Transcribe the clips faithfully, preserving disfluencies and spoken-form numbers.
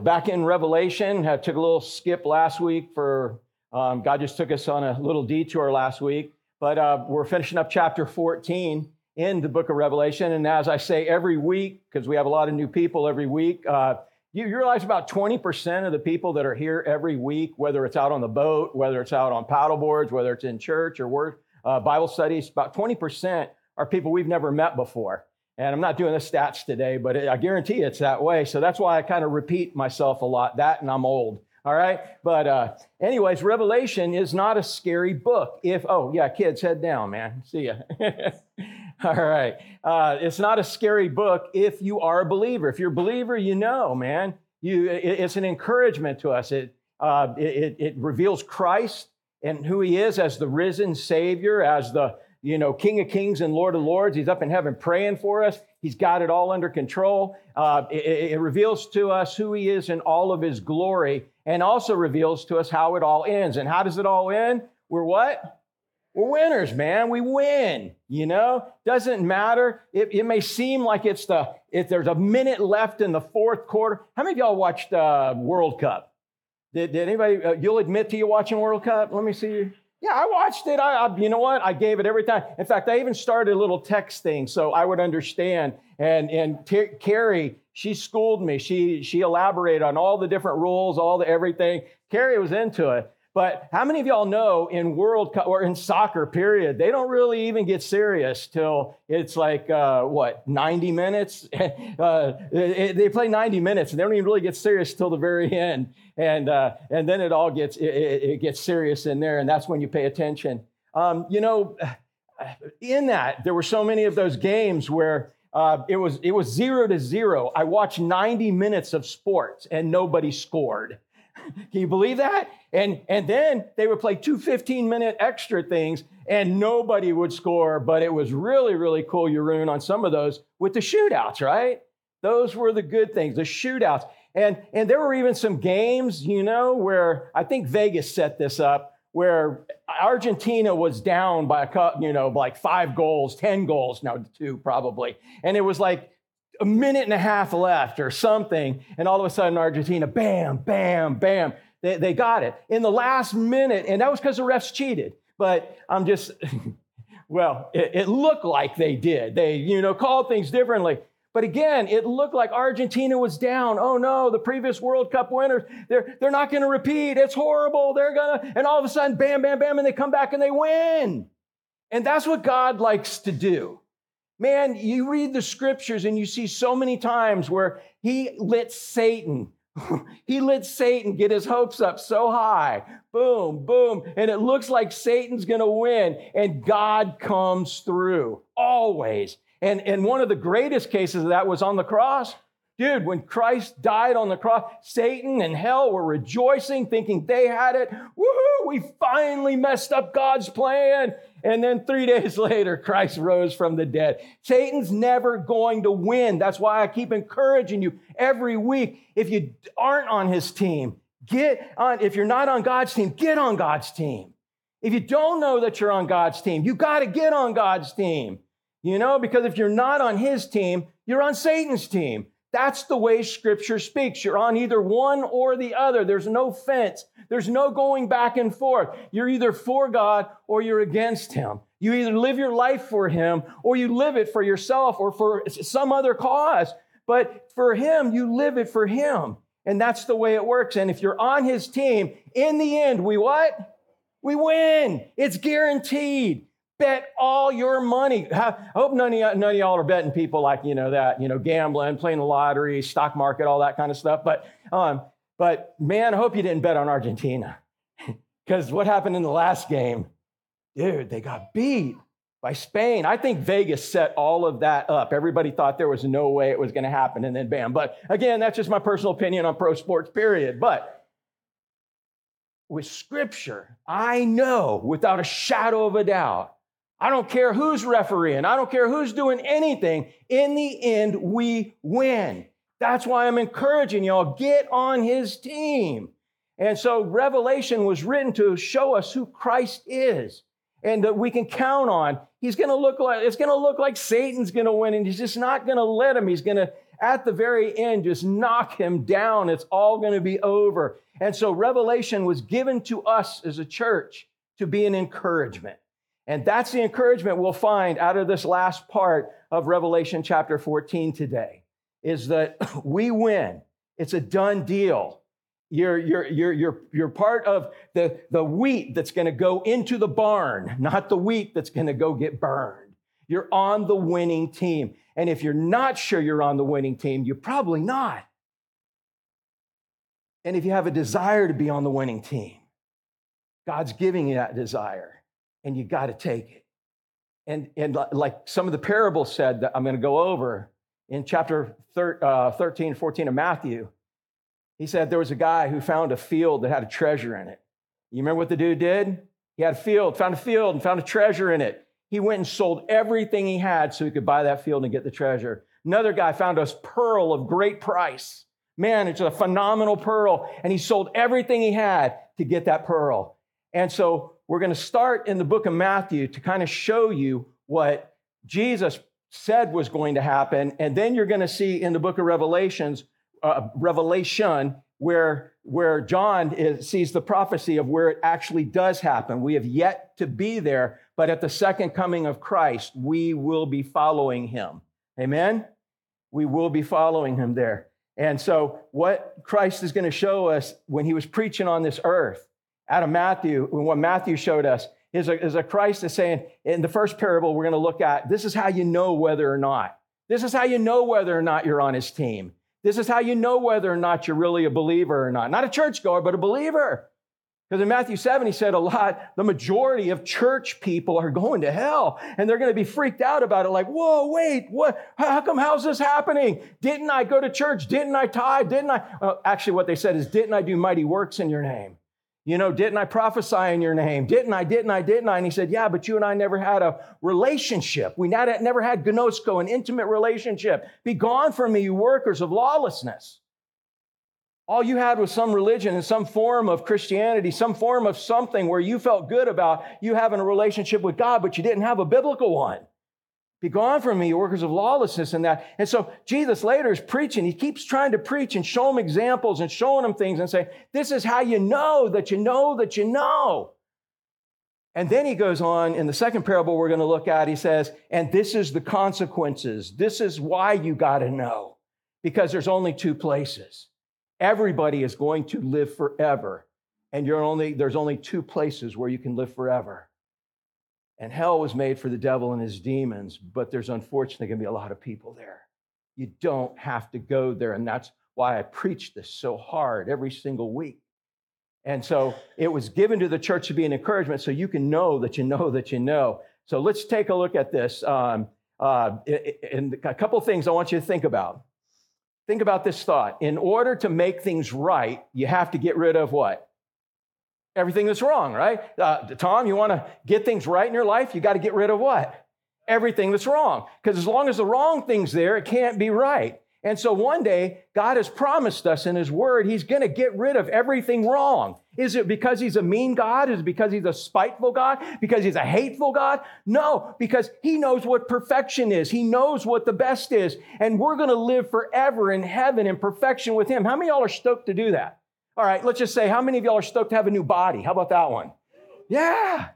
back in Revelation. I took a little skip last week for, um, God just took us on a little detour last week. But uh, we're finishing up chapter fourteen in the book of Revelation. And as I say every week, because we have a lot of new people every week, uh, you, you realize about twenty percent of the people that are here every week, whether it's out on the boat, whether it's out on paddle boards, whether it's in church or word, uh, Bible studies, about twenty percent are people we've never met before. And I'm not doing the stats today, but I guarantee it's that way. So that's why I kind of repeat myself a lot, that and I'm old. All right. But uh, anyways, Revelation is not a scary book. If, oh, yeah, kids, head down, man. See ya. All right. Uh, it's not a scary book if you are a believer. If you're a believer, you know, man, you, it, it's an encouragement to us. It, uh, it, it reveals Christ and who he is as the risen Savior, as the, you know, King of Kings and Lord of Lords. He's up in heaven praying for us. He's got it all under control. Uh, it, it reveals to us who he is in all of his glory, and also reveals to us how it all ends. And how does it all end? We're what? We're winners, man. We win, you know? Doesn't matter. It, it may seem like it's the, if there's a minute left in the fourth quarter. How many of y'all watched uh, World Cup? Did, did anybody, uh, you'll admit to you watching World Cup? Let me see you. Yeah, I watched it. I, I, you know what? I gave it every time. In fact, I even started a little text thing so I would understand. And and T- Carrie, she schooled me. She she elaborated on all the different rules, all the everything. Carrie was into it. But how many of y'all know in World Cup or in soccer, period, they don't really even get serious till it's like, uh, what, ninety minutes? uh, they, they play ninety minutes and they don't even really get serious till the very end. And uh, and then it all gets, it, it gets serious in there. And that's when you pay attention. Um, you know, in that, there were so many of those games where uh, it was it was zero to zero. I watched ninety minutes of sports and nobody scored. Can you believe that? And and then they would play two fifteen-minute extra things, and nobody would score, but it was really, really cool, Jeroen, on some of those with the shootouts, right? Those were the good things, the shootouts. And, and there were even some games, you know, where I think Vegas set this up, where Argentina was down by, a you know, like five goals, ten goals, no, two probably. And it was like a minute and a half left or something, and all of a sudden Argentina, bam, bam, bam, they, they got it in the last minute, and that was because the refs cheated. But I'm just, well, it, it looked like they did. They, you know, called things differently. But again, it looked like Argentina was down. Oh no, the previous World Cup winners, they're, they're not going to repeat. It's horrible. They're going to, and all of a sudden, bam, bam, bam, and they come back and they win. And that's what God likes to do. Man, you read the scriptures and you see so many times where he let Satan, he let Satan get his hopes up so high. Boom, boom. And it looks like Satan's going to win. And God comes through always. And, and one of the greatest cases of that was on the cross. Dude, when Christ died on the cross, Satan and hell were rejoicing, thinking they had it. Woohoo, we finally messed up God's plan. And then three days later, Christ rose from the dead. Satan's never going to win. That's why I keep encouraging you every week. If you aren't on his team, get on. If you're not on God's team, get on God's team. If you don't know that you're on God's team, you got to get on God's team. You know, because if you're not on his team, you're on Satan's team. That's the way Scripture speaks. You're on either one or the other. There's no fence. There's no going back and forth. You're either for God or you're against him. You either live your life for him or you live it for yourself or for some other cause. But for him, you live it for him. And that's the way it works. And if you're on his team, in the end, we what? We win. It's guaranteed. Bet all your money. I hope none of, y- none of y'all are betting people like, you know, that, you know, gambling, playing the lottery, stock market, all that kind of stuff. But, um, but man, I hope you didn't bet on Argentina. Because what happened in the last game? Dude, they got beat by Spain. I think Vegas set all of that up. Everybody thought there was no way it was going to happen. And then bam. But again, that's just my personal opinion on pro sports, period. But with Scripture, I know without a shadow of a doubt, I don't care who's refereeing. I don't care who's doing anything. In the end, we win. That's why I'm encouraging y'all, get on his team. And so Revelation was written to show us who Christ is and that we can count on. He's going to look like, it's going to look like Satan's going to win, and he's just not going to let him. He's going to at the very end, just knock him down. It's all going to be over. And so Revelation was given to us as a church to be an encouragement. And that's the encouragement we'll find out of this last part of Revelation chapter fourteen today, is that we win. It's a done deal. You're, you're, you're, you're, you're part of the, the wheat that's going to go into the barn, not the wheat that's going to go get burned. You're on the winning team. And if you're not sure you're on the winning team, you're probably not. And if you have a desire to be on the winning team, God's giving you that desire, and you got to take it. And, and like some of the parables said that I'm going to go over in chapter thirteen, fourteen of Matthew, he said there was a guy who found a field that had a treasure in it. You remember what the dude did? He had a field, found a field and found a treasure in it. He went and sold everything he had so he could buy that field and get the treasure. Another guy found a pearl of great price. Man, it's a phenomenal pearl. And he sold everything he had to get that pearl. And so we're going to start in the book of Matthew to kind of show you what Jesus said was going to happen. And then you're going to see in the book of Revelations, uh, Revelation, where, where John is, sees the prophecy of where it actually does happen. We have yet to be there, but at the second coming of Christ, we will be following him. Amen? We will be following him there. And so what Christ is going to show us when he was preaching on this earth, out of Matthew, what Matthew showed us, is a, is a Christ is saying, in the first parable we're going to look at, this is how you know whether or not. This is how you know whether or not you're on his team. This is how you know whether or not you're really a believer or not. Not a churchgoer, but a believer. Because in Matthew seven, he said a lot, the majority of church people are going to hell. And they're going to be freaked out about it. Like, whoa, wait, what? How come, how's this happening? Didn't I go to church? Didn't I tithe? Didn't I? Well, actually, what they said is, didn't I do mighty works in your name? You know, didn't I prophesy in your name? Didn't I, didn't I, didn't I? And he said, yeah, but you and I never had a relationship. We never had gnosko, an intimate relationship. Be gone from me, you workers of lawlessness. All you had was some religion and some form of Christianity, some form of something where you felt good about you having a relationship with God, but you didn't have a biblical one. Be gone from me, you workers of lawlessness, and that. And so Jesus later is preaching. He keeps trying to preach and show them examples and showing them things and say, this is how you know that you know that you know. And then he goes on in the second parable we're going to look at, he says, and this is the consequences. This is why you got to know, because there's only two places. Everybody is going to live forever, and you're only there's only two places where you can live forever. And hell was made for the devil and his demons, but there's unfortunately going to be a lot of people there. You don't have to go there, and that's why I preach this so hard every single week. And so it was given to the church to be an encouragement so you can know that you know that you know. So let's take a look at this. Um, uh, and a couple of things I want you to think about. Think about this thought. In order to make things right, you have to get rid of what? Everything that's wrong, right? Uh, Tom, you want to get things right in your life? You got to get rid of what? Everything that's wrong. Because as long as the wrong thing's there, it can't be right. And so one day, God has promised us in his word, he's going to get rid of everything wrong. Is it because he's a mean God? Is it because he's a spiteful God? Because he's a hateful God? No, because he knows what perfection is. He knows what the best is. And we're going to live forever in heaven in perfection with him. How many of y'all are stoked to do that? All right, let's just say, how many of y'all are stoked to have a new body? How about that one? Yeah.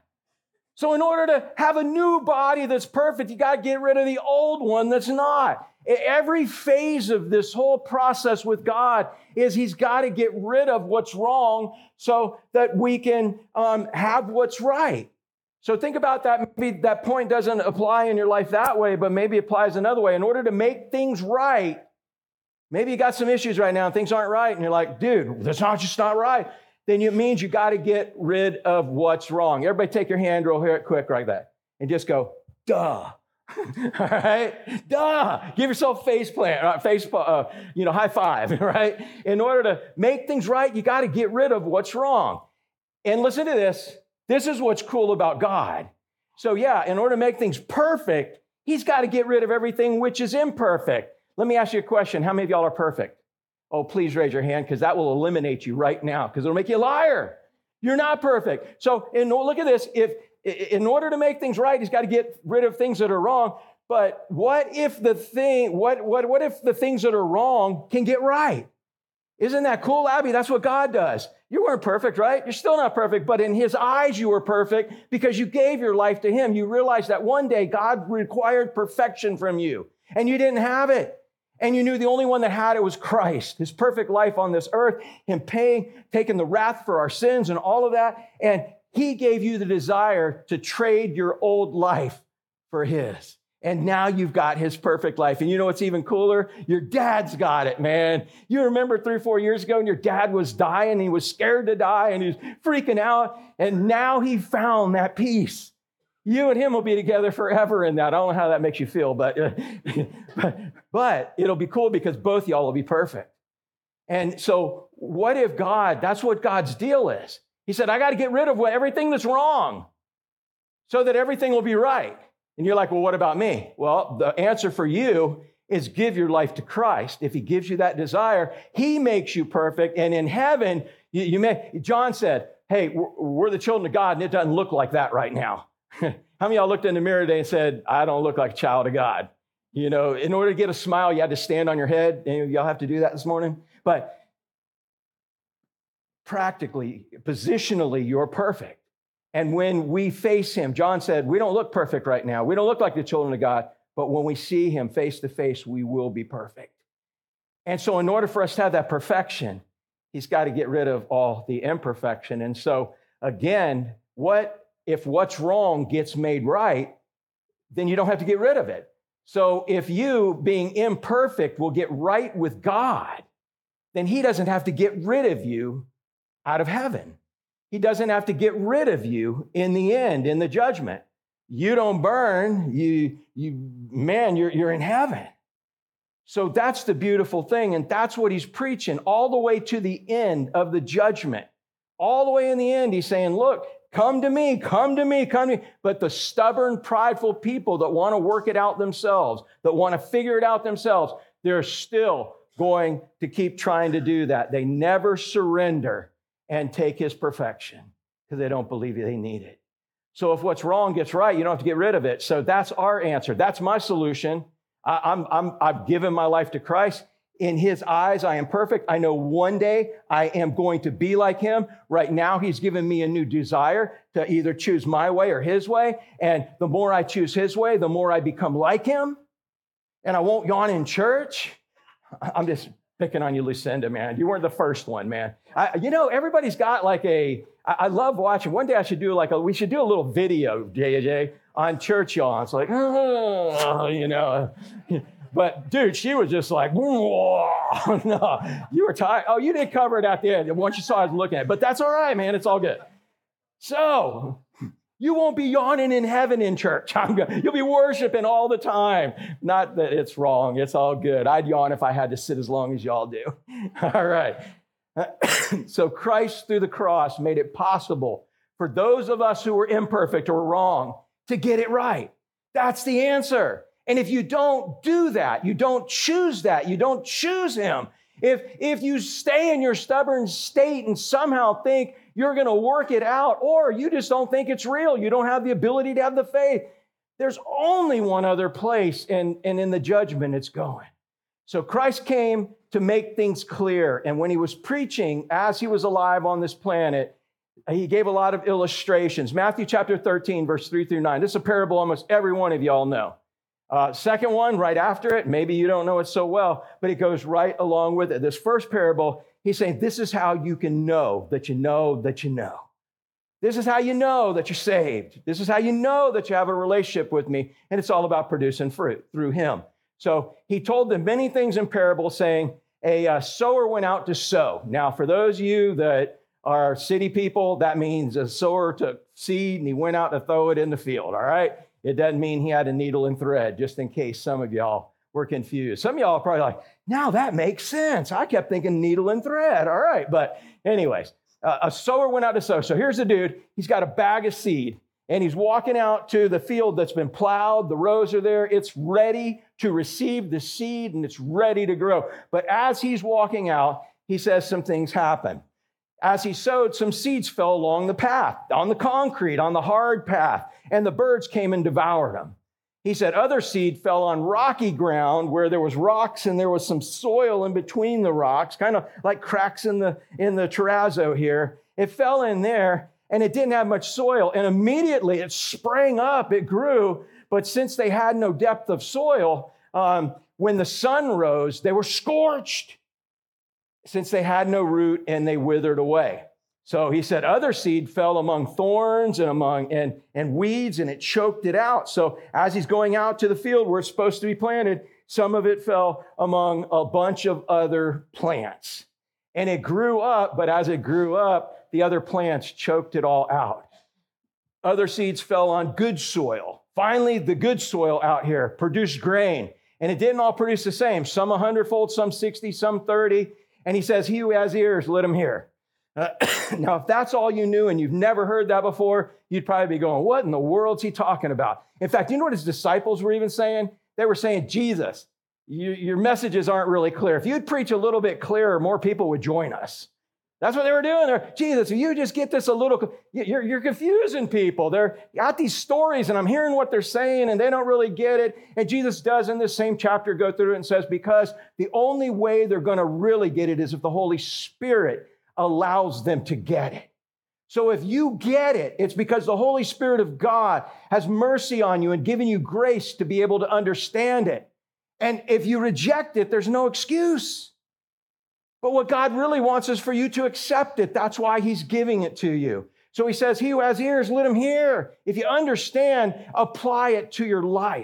So in order to have a new body that's perfect, you got to get rid of the old one that's not. Every phase of this whole process with God is he's got to get rid of what's wrong so that we can um, have what's right. So think about that. Maybe that point doesn't apply in your life that way, but maybe it applies another way. In order to make things right, maybe you got some issues right now and things aren't right, and you're like, dude, that's not just not right. Then it means you got to get rid of what's wrong. Everybody take your hand real quick like that and just go, duh. All right? Duh. Give yourself face plant, uh, face, uh, you know, high five, right? In order to make things right, you got to get rid of what's wrong. And listen to this. This is what's cool about God. So yeah, in order to make things perfect, he's got to get rid of everything which is imperfect. Let me ask you a question. How many of y'all are perfect? Oh, please raise your hand, because that will eliminate you right now, because it'll make you a liar. You're not perfect. So in, look at this. If in order to make things right, he's got to get rid of things that are wrong. But what if the thing, what, what, what if the things that are wrong can get right? Isn't that cool, Abby? That's what God does. You weren't perfect, right? You're still not perfect, but in his eyes, you were perfect because you gave your life to him. You realized that one day God required perfection from you and you didn't have it. And you knew the only one that had it was Christ, his perfect life on this earth, him paying, taking the wrath for our sins and all of that. And he gave you the desire to trade your old life for his. And now you've got his perfect life. And you know what's even cooler? Your dad's got it, man. You remember three or four years ago and your dad was dying. He was scared to die and he was freaking out. And now he found that peace. You and him will be together forever in that. I don't know how that makes you feel, but, uh, but, but it'll be cool because both y'all will be perfect. And so what if God, that's what God's deal is. He said, I got to get rid of everything that's wrong so that everything will be right. And you're like, well, what about me? Well, the answer for you is give your life to Christ. If he gives you that desire, he makes you perfect. And in heaven, you, you may, John said, hey, we're, we're the children of God, and it doesn't look like that right now. How many of y'all looked in the mirror today and said, I don't look like a child of God? You know, in order to get a smile, you had to stand on your head. Any of y'all have to do that this morning? But practically, positionally, you're perfect. And when we face him, John said, we don't look perfect right now. We don't look like the children of God, but when we see him face to face, we will be perfect. And so in order for us to have that perfection, he's got to get rid of all the imperfection. And so again, what if what's wrong gets made right, then you don't have to get rid of it. So if you, being imperfect, will get right with God, then he doesn't have to get rid of you out of heaven. He doesn't have to get rid of you in the end, in the judgment. You don't burn, you, you, man, you're, you're in heaven. So that's the beautiful thing, and that's what he's preaching all the way to the end of the judgment. All the way in the end, he's saying, look, come to me, come to me, come to me. But the stubborn, prideful people that want to work it out themselves, that want to figure it out themselves, they're still going to keep trying to do that. They never surrender and take his perfection because they don't believe they need it. So if what's wrong gets right, you don't have to get rid of it. So that's our answer. That's my solution. I, I'm, I'm, I've given my life to Christ. In his eyes, I am perfect. I know one day I am going to be like him. Right now, he's given me a new desire to either choose my way or his way. And the more I choose his way, the more I become like him. And I won't yawn in church. I'm just picking on you, Lucinda, man. You weren't the first one, man. I, you know, everybody's got like a, I, I love watching. One day I should do like a, we should do a little video, J J, on church yawns. Like, oh, you know. But dude, she was just like, whoa, no, you were tired. Oh, you didn't cover it at the end. Once you saw I was looking at it, but that's all right, man. It's all good. So you won't be yawning in heaven in church. I'm good. You'll be worshiping all the time. Not that it's wrong. It's all good. I'd yawn if I had to sit as long as y'all do. All right. So Christ through the cross made it possible for those of us who were imperfect or wrong to get it right. That's the answer. And if you don't do that, you don't choose that, you don't choose him. If, if you stay in your stubborn state and somehow think you're going to work it out, or you just don't think it's real, you don't have the ability to have the faith, there's only one other place, and, and in the judgment it's going. So Christ came to make things clear. And when he was preaching, as he was alive on this planet, he gave a lot of illustrations. Matthew chapter thirteen, verse three through nine. This is a parable almost every one of y'all know. Uh, second one, right after it, maybe you don't know it so well, but it goes right along with it. This first parable, he's saying, this is how you can know that you know that you know. This is how you know that you're saved. This is how you know that you have a relationship with me. And it's all about producing fruit through him. So he told them many things in parables, saying, a uh, sower went out to sow. Now, for those of you that are city people, that means a sower took seed and he went out to throw it in the field, all right? It doesn't mean he had a needle and thread, just in case some of y'all were confused. Some of y'all are probably like, now that makes sense. I kept thinking needle and thread. All right. But anyways, uh, a sower went out to sow. So here's the dude. He's got a bag of seed, and he's walking out to the field that's been plowed. The rows are there. It's ready to receive the seed, and it's ready to grow. But as he's walking out, he says some things happen. As he sowed, some seeds fell along the path, on the concrete, on the hard path, and the birds came and devoured them. He said, other seed fell on rocky ground where there was rocks and there was some soil in between the rocks, kind of like cracks in the, in the terrazzo here. It fell in there and it didn't have much soil. And immediately it sprang up, it grew. But since they had no depth of soil, um, when the sun rose, they were scorched since they had no root and they withered away. So he said, other seed fell among thorns and among and, and weeds, and it choked it out. So as he's going out to the field where it's supposed to be planted, some of it fell among a bunch of other plants. And it grew up, but as it grew up, the other plants choked it all out. Other seeds fell on good soil. Finally, the good soil out here produced grain. And it didn't all produce the same. Some a hundredfold, some sixty, some thirty. And he says, he who has ears, let him hear. Uh, now, if that's all you knew and you've never heard that before, you'd probably be going, what in the world's he talking about? In fact, you know what his disciples were even saying? They were saying, Jesus, you, your messages aren't really clear. If you'd preach a little bit clearer, more people would join us. That's what they were doing. They're, Jesus, if you just get this a little, you're, you're confusing people. They're got these stories and I'm hearing what they're saying and they don't really get it. And Jesus does in this same chapter go through it and says, because the only way they're going to really get it is if the Holy Spirit allows them to get it. So if you get it, it's because the Holy Spirit of God has mercy on you and given you grace to be able to understand it. And if you reject it, there's no excuse. But what God really wants is for you to accept it. That's why he's giving it to you. So he says, he who has ears, let him hear. If you understand, apply it to your life.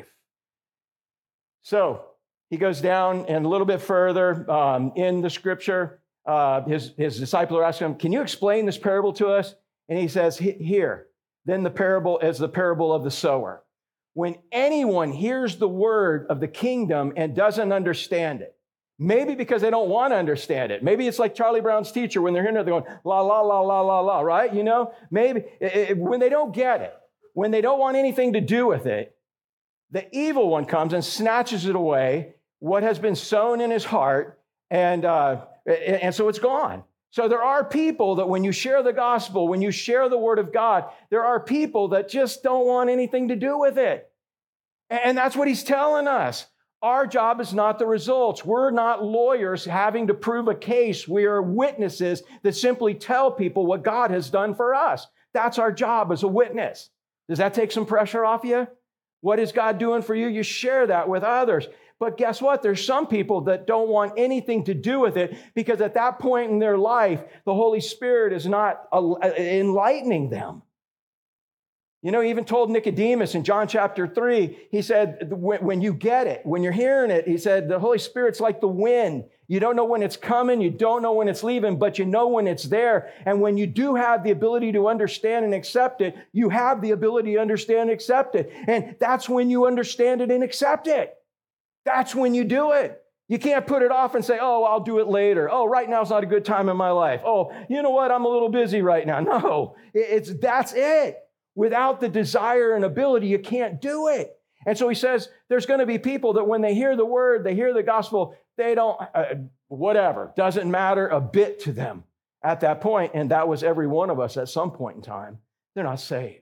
So he goes down and a little bit further um, in the scripture. Uh, his, his disciples are asking him, can you explain this parable to us? And he says, here, then the parable is the parable of the sower. When anyone hears the word of the kingdom and doesn't understand it, maybe because they don't want to understand it. Maybe it's like Charlie Brown's teacher when they're hearing it, they're going, la, la, la, la, la, la, right? You know, maybe it, it, when they don't get it, when they don't want anything to do with it, the evil one comes and snatches it away, what has been sown in his heart, and uh, and so it's gone. So there are people that when you share the gospel, when you share the word of God, there are people that just don't want anything to do with it. And that's what he's telling us. Our job is not the results. We're not lawyers having to prove a case. We are witnesses that simply tell people what God has done for us. That's our job as a witness. Does that take some pressure off you? What is God doing for you? You share that with others. But guess what? There's some people that don't want anything to do with it because at that point in their life, the Holy Spirit is not enlightening them. You know, he even told Nicodemus in John chapter three, he said, when you get it, when you're hearing it, he said, the Holy Spirit's like the wind. You don't know when it's coming, you don't know when it's leaving, but you know when it's there. And when you do have the ability to understand and accept it, you have the ability to understand and accept it. And that's when you understand it and accept it. That's when you do it. You can't put it off and say, oh, I'll do it later. Oh, right now is not a good time in my life. Oh, you know what? I'm a little busy right now. No, it's that's it. Without the desire and ability, you can't do it. And so he says there's going to be people that when they hear the word, they hear the gospel, they don't, uh, whatever, doesn't matter a bit to them at that point. And that was every one of us at some point in time. They're not saved.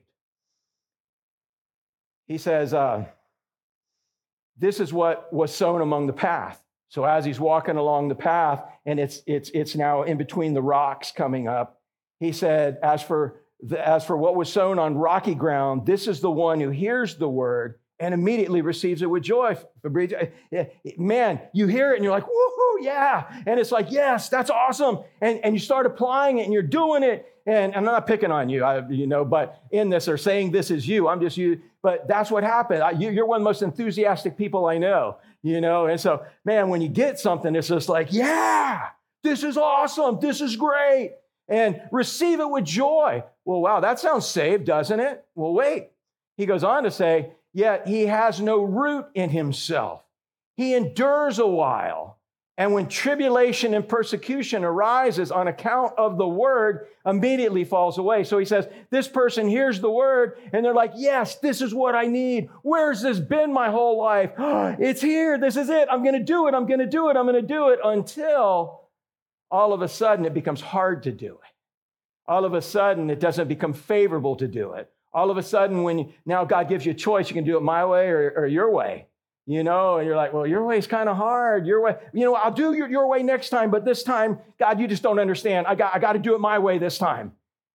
He says, uh, this is what was sown among the path. So as he's walking along the path, and it's it's it's now in between the rocks coming up, he said, as for the, as for what was sown on rocky ground, this is the one who hears the word and immediately receives it with joy. Man, you hear it and you're like, woohoo, yeah. And it's like, yes, that's awesome. And, and you start applying it and you're doing it. And I'm not picking on you, I, you know, but in this, they're saying this is you. I'm just you. But that's what happened. I, you, you're one of the most enthusiastic people I know, you know. And so, man, when you get something, it's just like, yeah, this is awesome. This is great. And receive it with joy. Well, wow, that sounds saved, doesn't it? Well, wait. He goes on to say, yet he has no root in himself. He endures a while. And when tribulation and persecution arises on account of the word, immediately falls away. So he says, this person hears the word and they're like, yes, this is what I need. Where's this been my whole life? It's here. This is it. I'm going to do it. I'm going to do it. I'm going to do it until all of a sudden it becomes hard to do it. All of a sudden it doesn't become favorable to do it. All of a sudden, when you, now God gives you a choice, you can do it my way or, or your way. You know, and you're like, well, your way is kind of hard. Your way, you know, I'll do your, your way next time, but this time, God, you just don't understand. I got, I got to do it my way this time.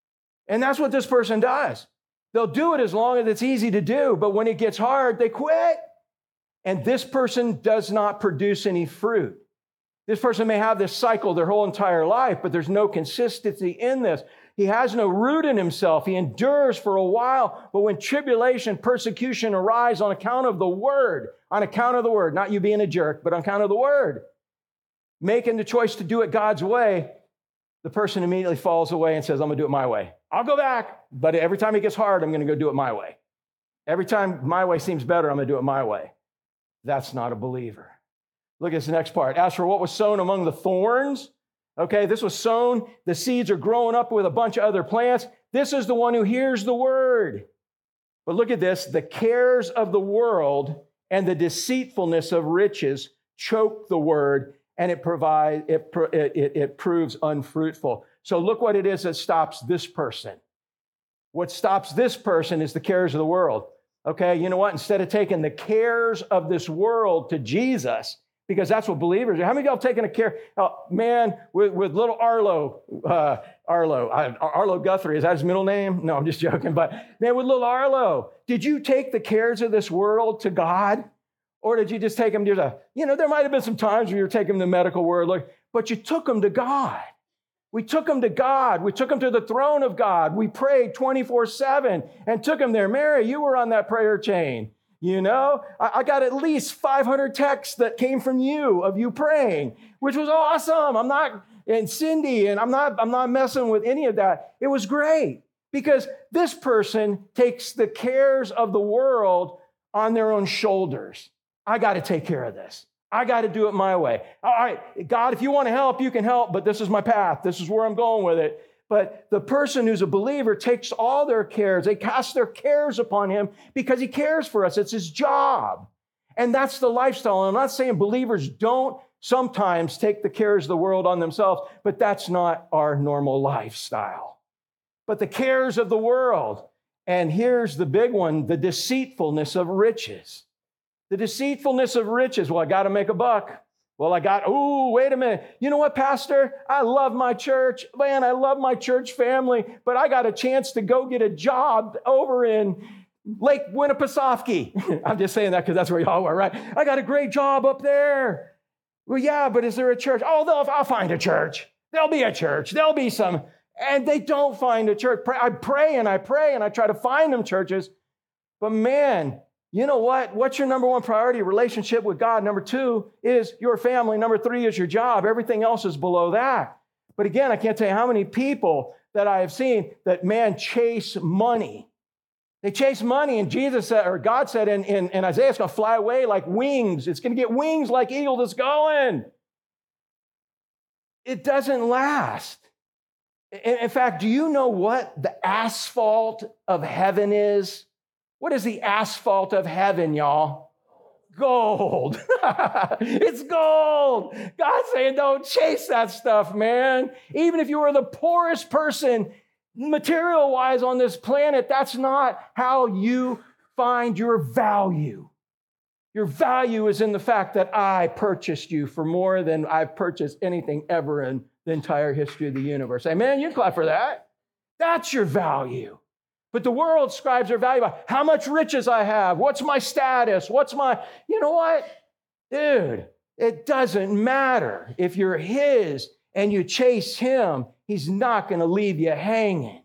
And that's what this person does. They'll do it as long as it's easy to do, but when it gets hard, they quit. And this person does not produce any fruit. This person may have this cycle their whole entire life, but there's no consistency in this. He has no root in himself. He endures for a while, but when tribulation, persecution arise on account of the word, on account of the word, not you being a jerk, but on account of the word, making the choice to do it God's way, the person immediately falls away and says, I'm going to do it my way. I'll go back, but every time it gets hard, I'm going to go do it my way. Every time my way seems better, I'm going to do it my way. That's not a believer. Look at this next part. As for what was sown among the thorns, okay, this was sown. The seeds are growing up with a bunch of other plants. This is the one who hears the word. But look at this. The cares of the world and the deceitfulness of riches choke the word, and it provide it, it, it proves unfruitful. So look what it is that stops this person. What stops this person is the cares of the world. Okay, you know what? Instead of taking the cares of this world to Jesus, because that's what believers do. How many of y'all have taken a care? Oh, man, with, with little Arlo, uh, Arlo, uh, Arlo Guthrie, is that his middle name? No, I'm just joking. But man, with little Arlo, did you take the cares of this world to God? Or did you just take them to the, you know, there might have been some times where you were taking the medical word, like, but you took them to God. We took them to God. We took them to the throne of God. We prayed twenty-four seven and took them there. Mary, you were on that prayer chain. You know, I, I got at least five hundred texts that came from you of you praying, which was awesome. I'm not, and Cindy, and I'm not, I'm not messing with any of that. It was great because this person takes the cares of the world on their own shoulders. I got to take care of this. I got to do it my way. All right, God, if you want to help, you can help, but this is my path. This is where I'm going with it. But the person who's a believer takes all their cares. They cast their cares upon him because he cares for us. It's his job. And that's the lifestyle. And I'm not saying believers don't sometimes take the cares of the world on themselves, but that's not our normal lifestyle. But the cares of the world. And here's the big one, the deceitfulness of riches. The deceitfulness of riches. Well, I got to make a buck. Well, I got, oh, wait a minute. You know what, Pastor? I love my church. Man, I love my church family, but I got a chance to go get a job over in Lake Winnipesaukee. I'm just saying that because that's where y'all were, right? I got a great job up there. Well, yeah, but is there a church? Oh, I'll find a church. There'll be a church. There'll be some. And they don't find a church. I pray and I pray and I try to find them churches. But man, you know what? What's your number one priority? Relationship with God. Number two is your family. Number three is your job. Everything else is below that. But again, I can't tell you how many people that I have seen that, man, chase money. They chase money, and Jesus said, or God said in, in, in Isaiah, it's going to fly away like wings. It's going to get wings like eagle that's going. It doesn't last. In, in fact, do you know what the asphalt of heaven is? What is the asphalt of heaven, y'all? Gold. It's gold. God's saying, don't chase that stuff, man. Even if you were the poorest person material-wise on this planet, that's not how you find your value. Your value is in the fact that I purchased you for more than I've purchased anything ever in the entire history of the universe. Amen? You can clap for that. That's your value. But the world ascribes their value by how much riches I have. What's my status? What's my, you know what? Dude, it doesn't matter. If you're his and you chase him, he's not going to leave you hanging.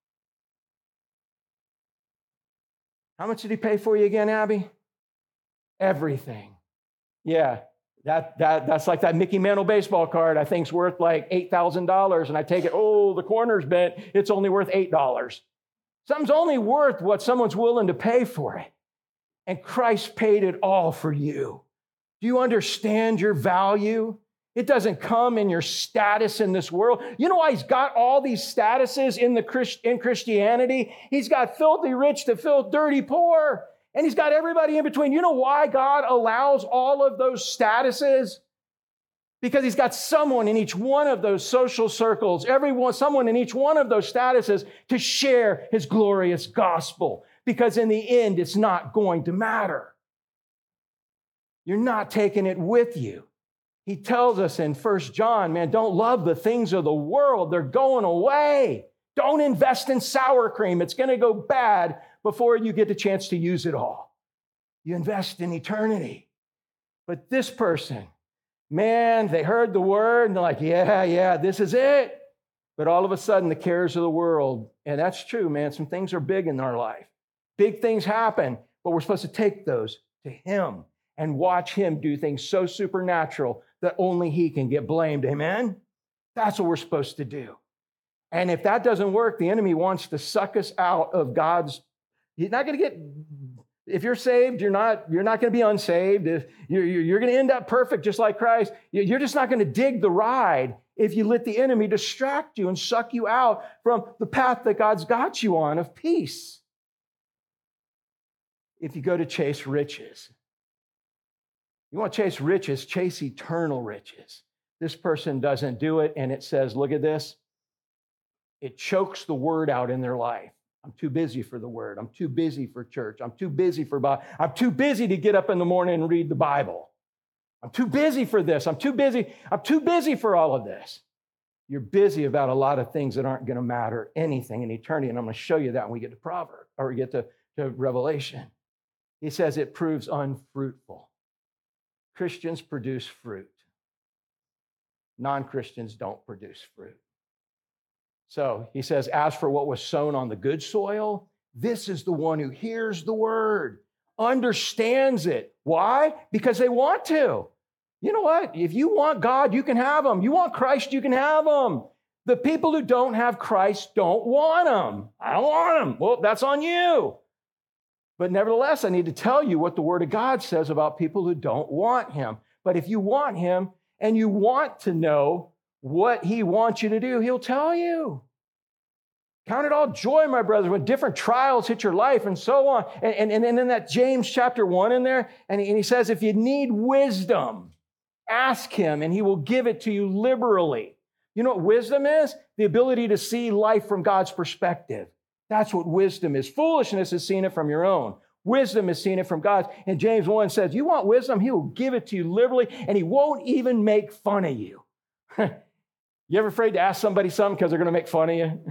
How much did he pay for you again, Abby? Everything. Yeah, that, that, that's like that Mickey Mantle baseball card I think's worth like eight thousand dollars, and I take it, oh, the corner's bent. It's only worth eight dollars. Something's only worth what someone's willing to pay for it. And Christ paid it all for you. Do you understand your value? It doesn't come in your status in this world. You know why he's got all these statuses in, the Christ, in Christianity? He's got filthy rich to filth dirty poor. And he's got everybody in between. You know why God allows all of those statuses? Because he's got someone in each one of those social circles, everyone, someone in each one of those statuses to share his glorious gospel. Because in the end, it's not going to matter. You're not taking it with you. He tells us in First John, man, don't love the things of the world. They're going away. Don't invest in sour cream. It's going to go bad before you get the chance to use it all. You invest in eternity. But this person, man, they heard the word and they're like, yeah, yeah, this is it. But all of a sudden, the cares of the world, and that's true, man, some things are big in our life. Big things happen, but we're supposed to take those to him and watch him do things so supernatural that only he can get blamed. Amen? That's what we're supposed to do. And if that doesn't work, the enemy wants to suck us out of God's. He's not going to get, if you're saved, you're not, you're not going to be unsaved. If you're, you're going to end up perfect just like Christ. You're just not going to dig the ride if you let the enemy distract you and suck you out from the path that God's got you on of peace. If you go to chase riches, you want to chase riches, chase eternal riches. This person doesn't do it, and it says, look at this. It chokes the word out in their life. I'm too busy for the word. I'm too busy for church. I'm too busy for Bible. I'm too busy to get up in the morning and read the Bible. I'm too busy for this. I'm too busy. I'm too busy for all of this. You're busy about a lot of things that aren't going to matter anything in eternity, and I'm going to show you that when we get to Proverbs, or we get to, to Revelation. He says it proves unfruitful. Christians produce fruit. Non-Christians don't produce fruit. So he says, as for what was sown on the good soil, this is the one who hears the word, understands it. Why? Because they want to. You know what? If you want God, you can have him. You want Christ, you can have him. The people who don't have Christ don't want him. I don't want him. Well, that's on you. But nevertheless, I need to tell you what the Word of God says about people who don't want him. But if you want him and you want to know what he wants you to do, he'll tell you. Count it all joy, my brothers, when different trials hit your life and so on. And, and, and in that James chapter one in there, and he, and he says, if you need wisdom, ask him and he will give it to you liberally. You know what wisdom is? The ability to see life from God's perspective. That's what wisdom is. Foolishness is seeing it from your own. Wisdom is seeing it from God. And James one says, you want wisdom? He will give it to you liberally, and he won't even make fun of you. You ever afraid to ask somebody something because they're going to make fun of you?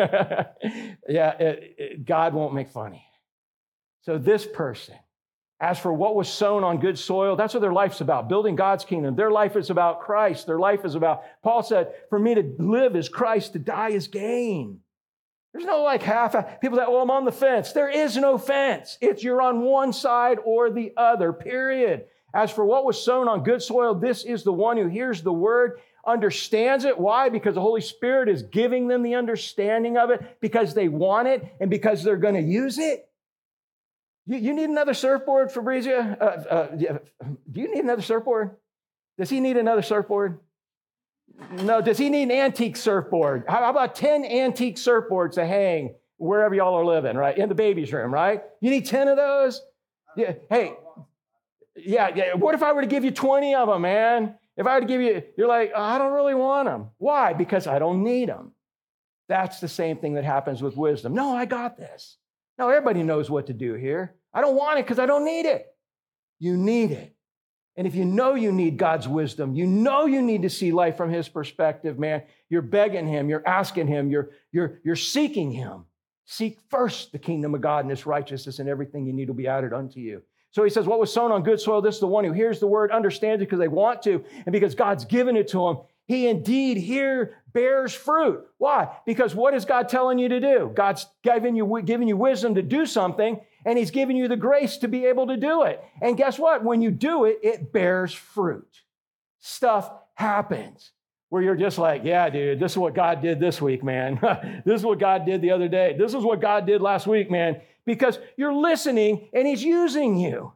yeah, it, it, God won't make fun of you. So this person, as for what was sown on good soil, that's what their life's about, building God's kingdom. Their life is about Christ. Their life is about, Paul said, for me to live is Christ, to die is gain. There's no like half, people say, well, I'm on the fence. There is no fence. It's you're on one side or the other, period. As for what was sown on good soil, this is the one who hears the word, understands it. Why? Because the Holy Spirit is giving them the understanding of it, because they want it and because they're going to use it. You, you need another surfboard, Fabrizia? Uh, uh, do you need another surfboard? Does he need another surfboard? No, does he need an antique surfboard? How about ten antique surfboards to hang wherever y'all are living, right? In the baby's room, right? You need ten of those? Yeah. Hey, yeah, yeah. What if I were to give you twenty of them, man? If I were to give you, you're like, oh, I don't really want them. Why? Because I don't need them. That's the same thing that happens with wisdom. No, I got this. No, everybody knows what to do here. I don't want it because I don't need it. You need it. And if you know you need God's wisdom, you know you need to see life from his perspective, man, you're begging him, you're asking him, you're, you're, you're seeking him. Seek first the kingdom of God and his righteousness, and everything you need will be added unto you. So he says, what was sown on good soil, this is the one who hears the word, understands it because they want to, and because God's given it to him, he indeed here bears fruit. Why? Because what is God telling you to do? God's giving you, giving you wisdom to do something, and he's giving you the grace to be able to do it. And guess what? When you do it, it bears fruit. Stuff happens where you're just like, yeah, dude, this is what God did this week, man. This is what God did the other day. This is what God did last week, man. Because you're listening and he's using you.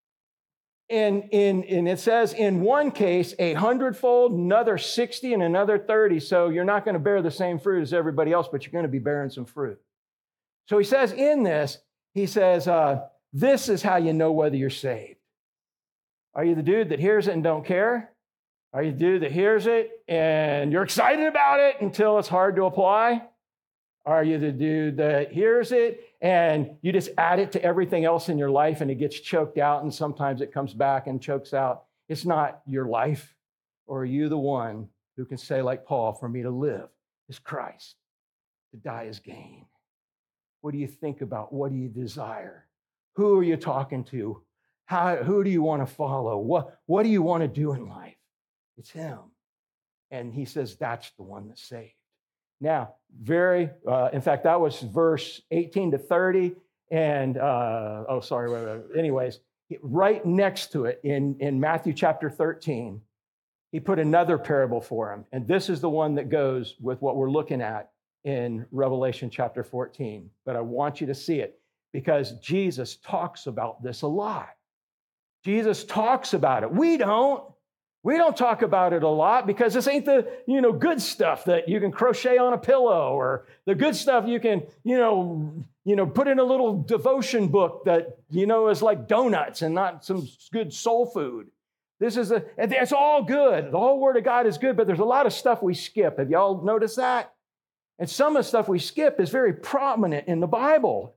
And, in, and it says in one case, a hundredfold, another sixty, and another thirty. So you're not going to bear the same fruit as everybody else, but you're going to be bearing some fruit. So he says in this, he says, uh, this is how you know whether you're saved. Are you the dude that hears it and don't care? Are you the dude that hears it and you're excited about it until it's hard to apply? Are you the dude that hears it and you just add it to everything else in your life and it gets choked out and sometimes it comes back and chokes out? It's not your life. Or are you the one who can say, like Paul, for me to live is Christ, to die is gain? What do you think about? What do you desire? Who are you talking to? How, who do you want to follow? What, what do you want to do in life? It's him. And he says that's the one that's saved. Now, very, uh, in fact, that was verse eighteen to thirty. And, uh, oh, sorry, wait, wait, anyways, right next to it in, in Matthew chapter thirteen, he put another parable for him. And this is the one that goes with what we're looking at in Revelation chapter fourteen. But I want you to see it because Jesus talks about this a lot. Jesus talks about it. We don't. We don't talk about it a lot because this ain't the, you know, good stuff that you can crochet on a pillow or the good stuff you can, you know, you know, put in a little devotion book that, you know, is like donuts and not some good soul food. This is a, and it's all good. The whole Word of God is good, but there's a lot of stuff we skip. Have y'all noticed that? And some of the stuff we skip is very prominent in the Bible.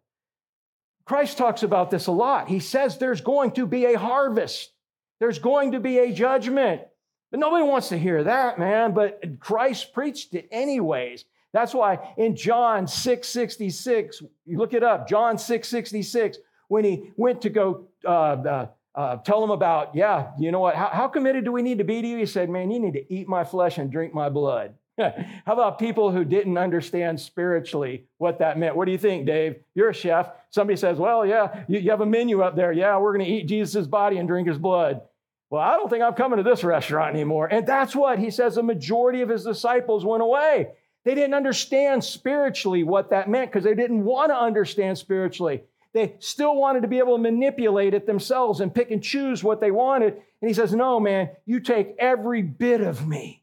Christ talks about this a lot. He says there's going to be a harvest. There's going to be a judgment. But nobody wants to hear that, man. But Christ preached it anyways. That's why in John six sixty-six, you look it up, John six sixty-six, when he went to go uh, uh, uh, tell them about, yeah, you know what, how, how committed do we need to be to you? He said, man, you need to eat my flesh and drink my blood. How about people who didn't understand spiritually what that meant? What do you think, Dave? You're a chef. Somebody says, well, yeah, you, you have a menu up there. Yeah, we're going to eat Jesus' body and drink his blood. Well, I don't think I'm coming to this restaurant anymore. And that's what he says. The majority of his disciples went away. They didn't understand spiritually what that meant because they didn't want to understand spiritually. They still wanted to be able to manipulate it themselves and pick and choose what they wanted. And he says, no, man, you take every bit of me.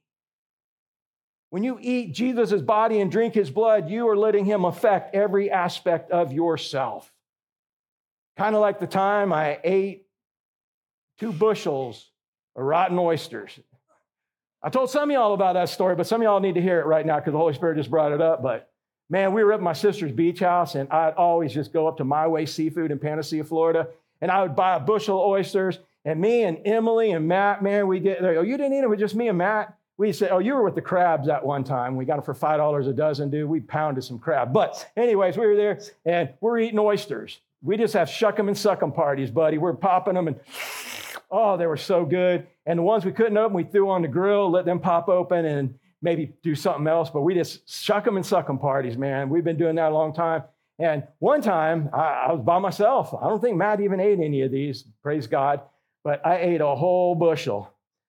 When you eat Jesus' body and drink his blood, you are letting him affect every aspect of yourself. Kind of like the time I ate two bushels of rotten oysters. I told some of y'all about that story, but some of y'all need to hear it right now because the Holy Spirit just brought it up. But man, we were at my sister's beach house, and I'd always just go up to My Way Seafood in Panacea, Florida, and I would buy a bushel of oysters. And me and Emily and Matt, man, we get there. Oh, you didn't eat it with just me and Matt? We said, oh, you were with the crabs that one time. We got them for five dollars a dozen, dude. We pounded some crab. But anyways, we were there, and we're eating oysters. We just have shuck 'em and suck 'em parties, buddy. We're popping them, and oh, they were so good. And the ones we couldn't open, we threw on the grill, let them pop open, and maybe do something else. But we just shuck 'em and suck 'em parties, man. We've been doing that a long time. And one time, I, I was by myself. I don't think Matt even ate any of these, praise God. But I ate a whole bushel.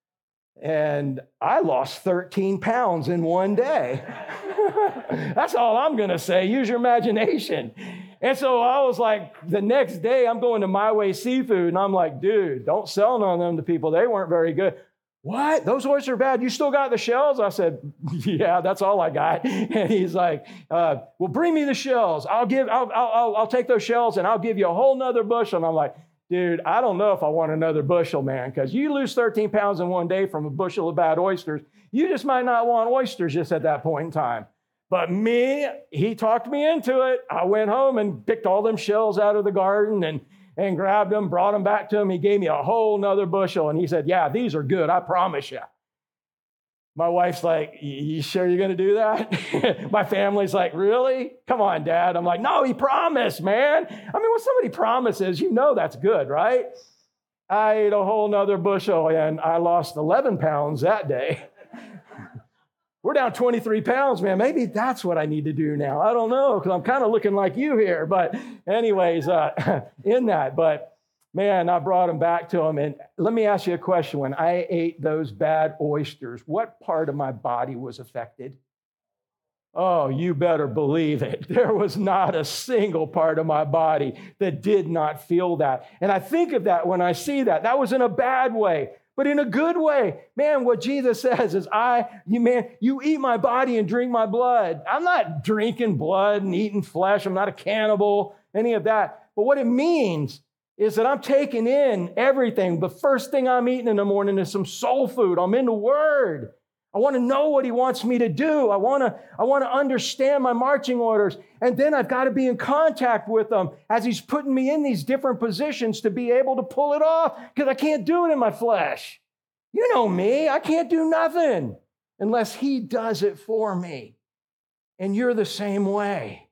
And I lost thirteen pounds in one day. That's all I'm going to say. Use your imagination. And so I was like, the next day I'm going to My Way Seafood. And I'm like, dude, don't sell none of them to people. They weren't very good. What? Those oysters are bad. You still got the shells? I said, yeah, that's all I got. And he's like, uh, well, bring me the shells. I'll give, I'll, I'll, I'll take those shells and I'll give you a whole nother bushel. And I'm like, dude, I don't know if I want another bushel, man, because you lose thirteen pounds in one day from a bushel of bad oysters. You just might not want oysters just at that point in time. But me, he talked me into it. I went home and picked all them shells out of the garden and, and grabbed them, brought them back to him. He gave me a whole nother bushel. And he said, yeah, these are good. I promise you. My wife's like, you sure you're going to do that? My family's like, really? Come on, Dad. I'm like, no, he promised, man. I mean, when somebody promises, you know that's good, right? I ate a whole nother bushel, and I lost eleven pounds that day. We're down twenty-three pounds, man. Maybe that's what I need to do now. I don't know, because I'm kind of looking like you here. But anyways, uh, in that, but man, I brought them back to him. And let me ask you a question. When I ate those bad oysters, what part of my body was affected? Oh, you better believe it. There was not a single part of my body that did not feel that. And I think of that when I see that. That was in a bad way, but in a good way. Man, what Jesus says is, I, you man, you eat my body and drink my blood. I'm not drinking blood and eating flesh. I'm not a cannibal, any of that. But what it means is that I'm taking in everything. The first thing I'm eating in the morning is some soul food. I'm in the Word. I want to know what He wants me to do. I want to, I want to understand my marching orders. And then I've got to be in contact with Him as He's putting me in these different positions to be able to pull it off, because I can't do it in my flesh. You know me. I can't do nothing unless He does it for me. And you're the same way.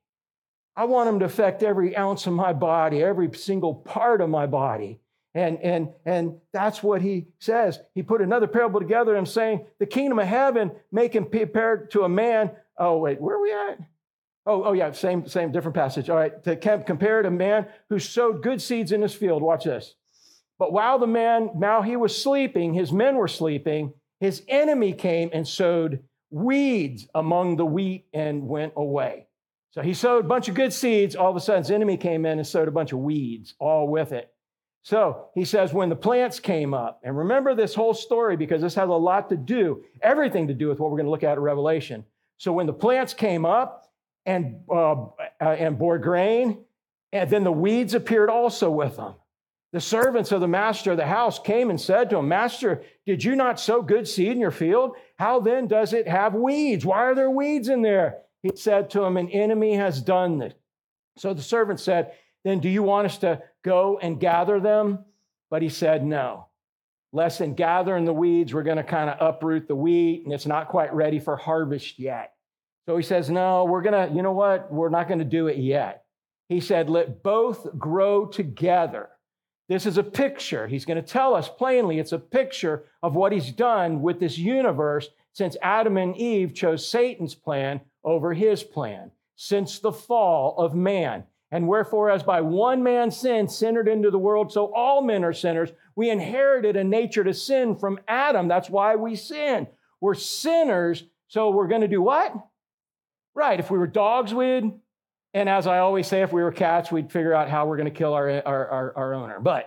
I want Him to affect every ounce of my body, every single part of my body. And, and, and that's what He says. He put another parable together and saying, the kingdom of heaven may compare to a man. Oh, wait, where are we at? Oh, oh yeah, same, same, different passage. All right, to compare to a man who sowed good seeds in his field. Watch this. But while the man, while he was sleeping, his men were sleeping, his enemy came and sowed weeds among the wheat and went away. So he sowed a bunch of good seeds. All of a sudden, his enemy came in and sowed a bunch of weeds all with it. So he says, when the plants came up, and remember this whole story because this has a lot to do, everything to do with what we're going to look at in Revelation. So when the plants came up and, uh, and bore grain, and then the weeds appeared also with them. The servants of the master of the house came and said to him, Master, did you not sow good seed in your field? How then does it have weeds? Why are there weeds in there? He said to him, an enemy has done this. So the servant said, then do you want us to go and gather them? But he said, no. Less than gathering the weeds, we're going to kind of uproot the wheat, and it's not quite ready for harvest yet. So he says, no, we're going to, you know what? We're not going to do it yet. He said, let both grow together. This is a picture. He's going to tell us plainly it's a picture of what He's done with this universe since Adam and Eve chose Satan's plan over His plan, since the fall of man. And wherefore, as by one man's sin entered into the world, so all men are sinners. We inherited a nature to sin from Adam. That's why we sin. We're sinners, so we're going to do what? Right. If we were dogs, we'd, and as I always say, if we were cats, we'd figure out how we're going to kill our, our, our, our owner. But,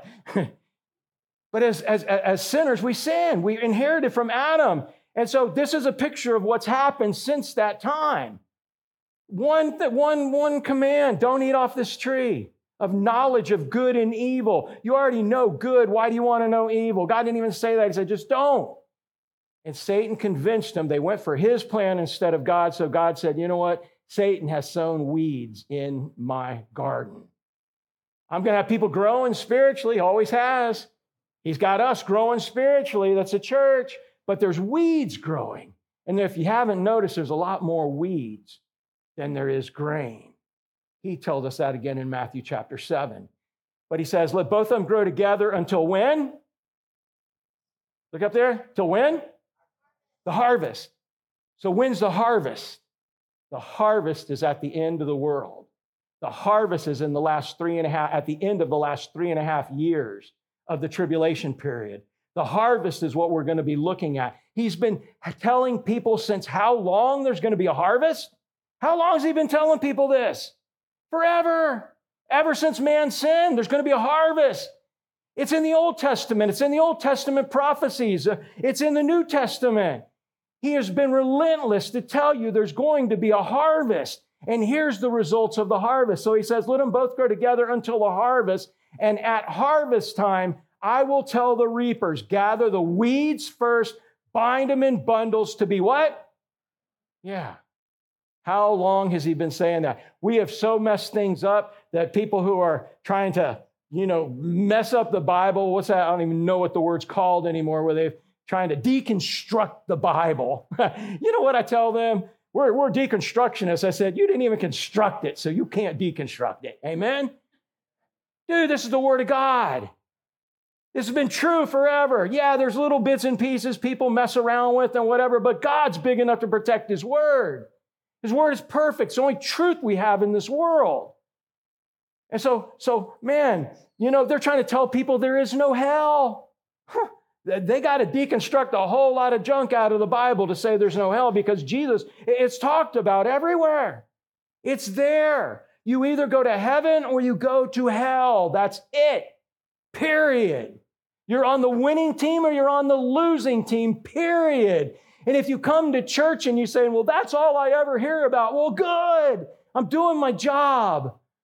but as, as, as sinners, we sin. We inherited from Adam. And so this is a picture of what's happened since that time. One, one, one command, don't eat off this tree of knowledge of good and evil. You already know good. Why do you want to know evil? God didn't even say that. He said, just don't. And Satan convinced them. They went for his plan instead of God. So God said, you know what? Satan has sown weeds in my garden. I'm going to have people growing spiritually. Always has. He's got us growing spiritually. That's a church. But there's weeds growing. And if you haven't noticed, there's a lot more weeds than there is grain. He told us that again in Matthew chapter seven. But he says, let both of them grow together until when? Look up there. Till when? The harvest. So when's the harvest? The harvest is at the end of the world. The harvest is in the last three and a half, at the end of the last three and a half years of the tribulation period. The harvest is what we're going to be looking at. He's been telling people since how long there's going to be a harvest? How long has He been telling people this? Forever. Ever since man sinned, there's going to be a harvest. It's in the Old Testament. It's in the Old Testament prophecies. It's in the New Testament. He has been relentless to tell you there's going to be a harvest. And here's the results of the harvest. So He says, let them both grow together until the harvest. And at harvest time, I will tell the reapers, gather the weeds first, bind them in bundles to be what? Yeah. How long has He been saying that? We have so messed things up that people who are trying to, you know, mess up the Bible, what's that? I don't even know what the word's called anymore, where they're trying to deconstruct the Bible. You know what I tell them? We're, we're deconstructionists. I said, you didn't even construct it, so you can't deconstruct it. Amen? Dude, this is the Word of God. This has been true forever. Yeah, there's little bits and pieces people mess around with and whatever, but God's big enough to protect His Word. His Word is perfect. It's the only truth we have in this world. And so, so man, you know, they're trying to tell people there is no hell. Huh. They got to deconstruct a whole lot of junk out of the Bible to say there's no hell, because Jesus, it's talked about everywhere. It's there. You either go to heaven or you go to hell. That's it. Period. You're on the winning team or you're on the losing team, period. And if you come to church and you say, well, that's all I ever hear about, well, good. I'm doing my job.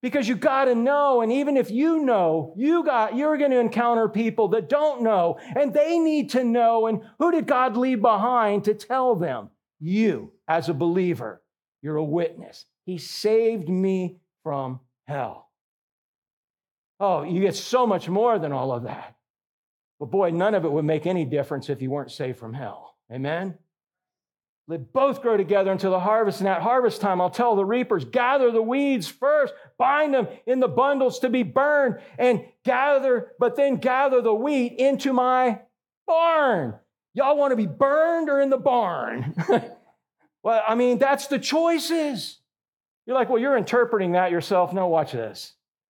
Because you got to know, and even if you know, you got, you're going to encounter people that don't know, and they need to know. And who did God leave behind to tell them? You, as a believer, you're a witness. He saved me from hell. Oh, you get so much more than all of that. But boy, none of it would make any difference if you weren't saved from hell. Amen? Let both grow together until the harvest. And at harvest time, I'll tell the reapers, gather the weeds first, bind them in the bundles to be burned, and gather, but then gather the wheat into my barn. Y'all want to be burned or in the barn? Well, I mean, that's the choices. You're like, well, you're interpreting that yourself. No, watch this.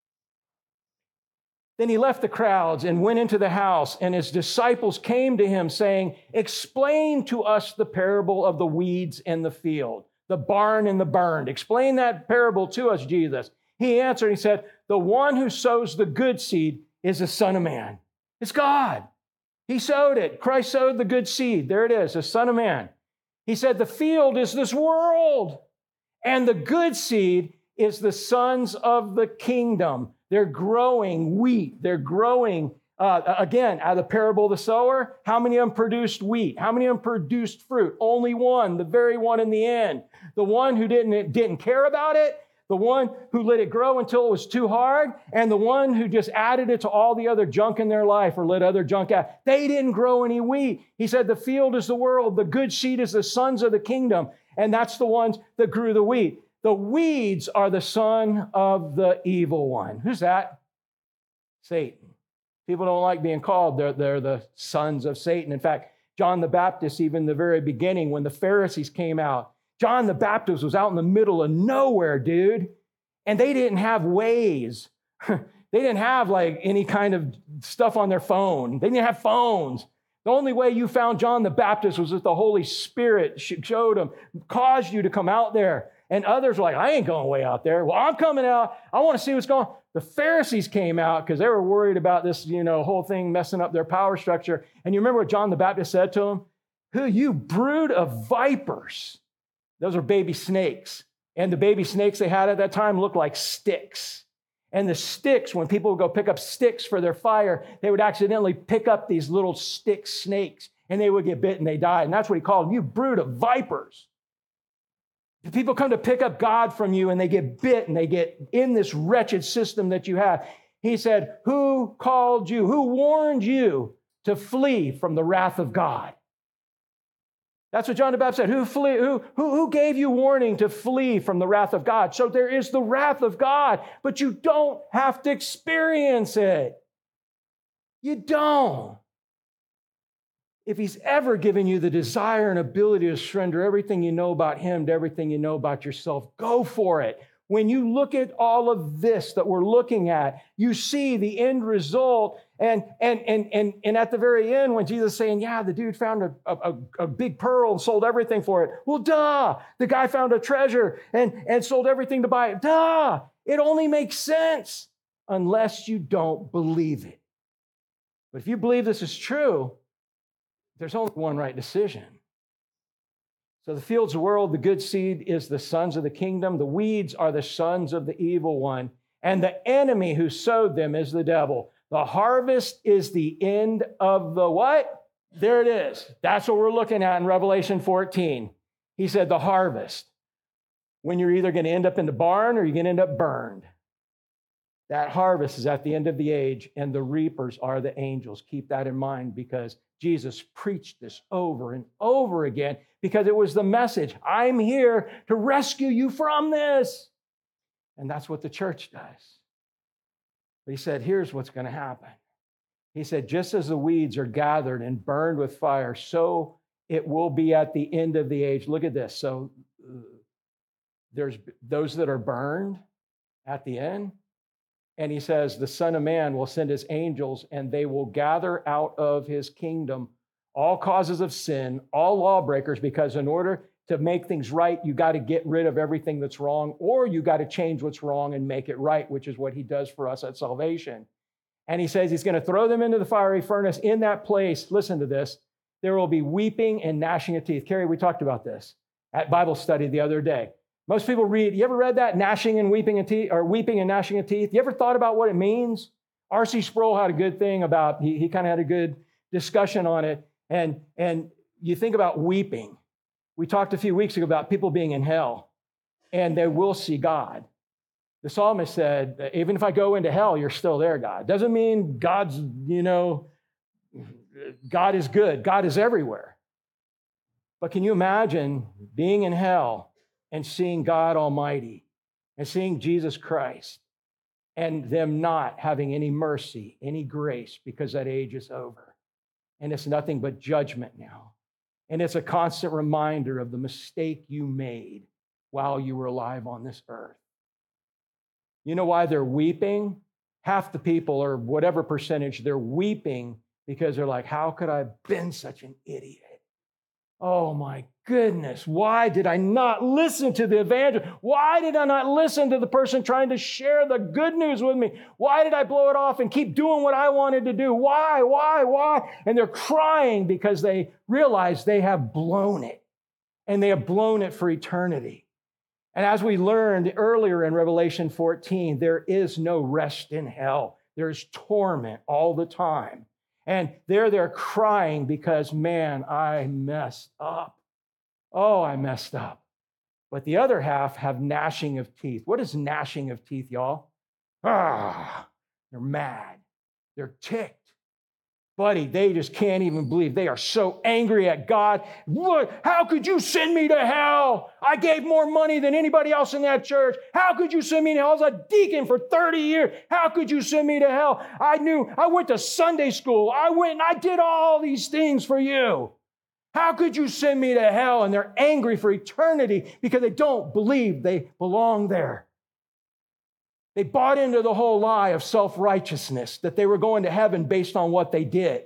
Then he left the crowds and went into the house, and his disciples came to him saying, explain to us the parable of the weeds in the field, the barn and the burned. Explain that parable to us, Jesus. He answered, he said, the one who sows the good seed is the Son of Man. It's God. He sowed it. Christ sowed the good seed. There it is, the Son of Man. He said, the field is this world, and the good seed is the sons of the kingdom. They're growing wheat. They're growing, uh, again, out of the parable of the sower. How many of them produced wheat? How many of them produced fruit? Only one, the very one in the end. The one who didn't, didn't care about it, the one who let it grow until it was too hard, and the one who just added it to all the other junk in their life or let other junk out. They didn't grow any wheat. He said, the field is the world. The good seed is the sons of the kingdom. And that's the ones that grew the wheat. The weeds are the son of the evil one. Who's that? Satan. People don't like being called. They're, they're the sons of Satan. In fact, John the Baptist, even in the very beginning, when the Pharisees came out, John the Baptist was out in the middle of nowhere, dude. And they didn't have Waze. They didn't have like any kind of stuff on their phone. They didn't have phones. The only way you found John the Baptist was that the Holy Spirit showed him, caused you to come out there. And others were like, I ain't going way out there. Well, I'm coming out. I want to see what's going on. The Pharisees came out because they were worried about this, you know, whole thing messing up their power structure. And you remember what John the Baptist said to them? Who, you brood of vipers. Those are baby snakes. And the baby snakes they had at that time looked like sticks. And the sticks, when people would go pick up sticks for their fire, they would accidentally pick up these little stick snakes, and they would get bit and they died. And that's what he called them, you brood of vipers. People come to pick up God from you, and they get bit, and they get in this wretched system that you have. He said, who called you? Who warned you to flee from the wrath of God? That's what John the Baptist said. Who, flee, who, who, who gave you warning to flee from the wrath of God? So there is the wrath of God, but you don't have to experience it. You don't. If he's ever given you the desire and ability to surrender everything you know about him to everything you know about yourself, go for it. When you look at all of this that we're looking at, you see the end result. And, and, and, and, and at the very end, when Jesus is saying, yeah, the dude found a, a, a big pearl and sold everything for it. Well, duh. The guy found a treasure and, and sold everything to buy it. Duh. It only makes sense unless you don't believe it. But if you believe this is true, there's only one right decision. So the field's the world, the good seed is the sons of the kingdom, the weeds are the sons of the evil one, and the enemy who sowed them is the devil. The harvest is the end of the what? There it is. That's what we're looking at in Revelation fourteen. He said the harvest. When you're either going to end up in the barn or you're going to end up burned. That harvest is at the end of the age, and the reapers are the angels. Keep that in mind, because Jesus preached this over and over again, because it was the message. I'm here to rescue you from this. And that's what the church does. But he said, here's what's going to happen. He said, just as the weeds are gathered and burned with fire, so it will be at the end of the age. Look at this. So uh, there's those that are burned at the end. And he says, the Son of Man will send his angels, and they will gather out of his kingdom all causes of sin, all lawbreakers, because in order to make things right, you got to get rid of everything that's wrong, or you got to change what's wrong and make it right, which is what he does for us at salvation. And he says he's going to throw them into the fiery furnace. In that place, listen to this, there will be weeping and gnashing of teeth. Carrie, we talked about this at Bible study the other day. Most people read, you ever read that? Gnashing and weeping and teeth, or weeping and gnashing of teeth? You ever thought about what it means? R C Sproul had a good thing about, he, he kind of had a good discussion on it. And, and you think about weeping. We talked a few weeks ago about people being in hell, and they will see God. The psalmist said, even if I go into hell, you're still there, God. Doesn't mean God's, you know, God is good. God is everywhere. But can you imagine being in hell and seeing God Almighty and seeing Jesus Christ and them not having any mercy, any grace, because that age is over? And it's nothing but judgment now. And it's a constant reminder of the mistake you made while you were alive on this earth. You know why they're weeping? Half the people, or whatever percentage, they're weeping because they're like, how could I have been such an idiot? Oh my goodness, why did I not listen to the evangelist? Why did I not listen to the person trying to share the good news with me? Why did I blow it off and keep doing what I wanted to do? Why, why, why? And they're crying because they realize they have blown it, and they have blown it for eternity. And as we learned earlier in Revelation fourteen, there is no rest in hell. There's torment all the time. And they're there crying because, man, I messed up. Oh, I messed up. But the other half have gnashing of teeth. What is gnashing of teeth, y'all? Ah, they're mad. They're ticked. Buddy, they just can't even believe. They are so angry at God. What? How could you send me to hell? I gave more money than anybody else in that church. How could you send me to hell? I was a deacon for thirty years. How could you send me to hell? I knew, I went to Sunday school. I went and I did all these things for you. How could you send me to hell? And they're angry for eternity because they don't believe they belong there. They bought into the whole lie of self-righteousness, that they were going to heaven based on what they did.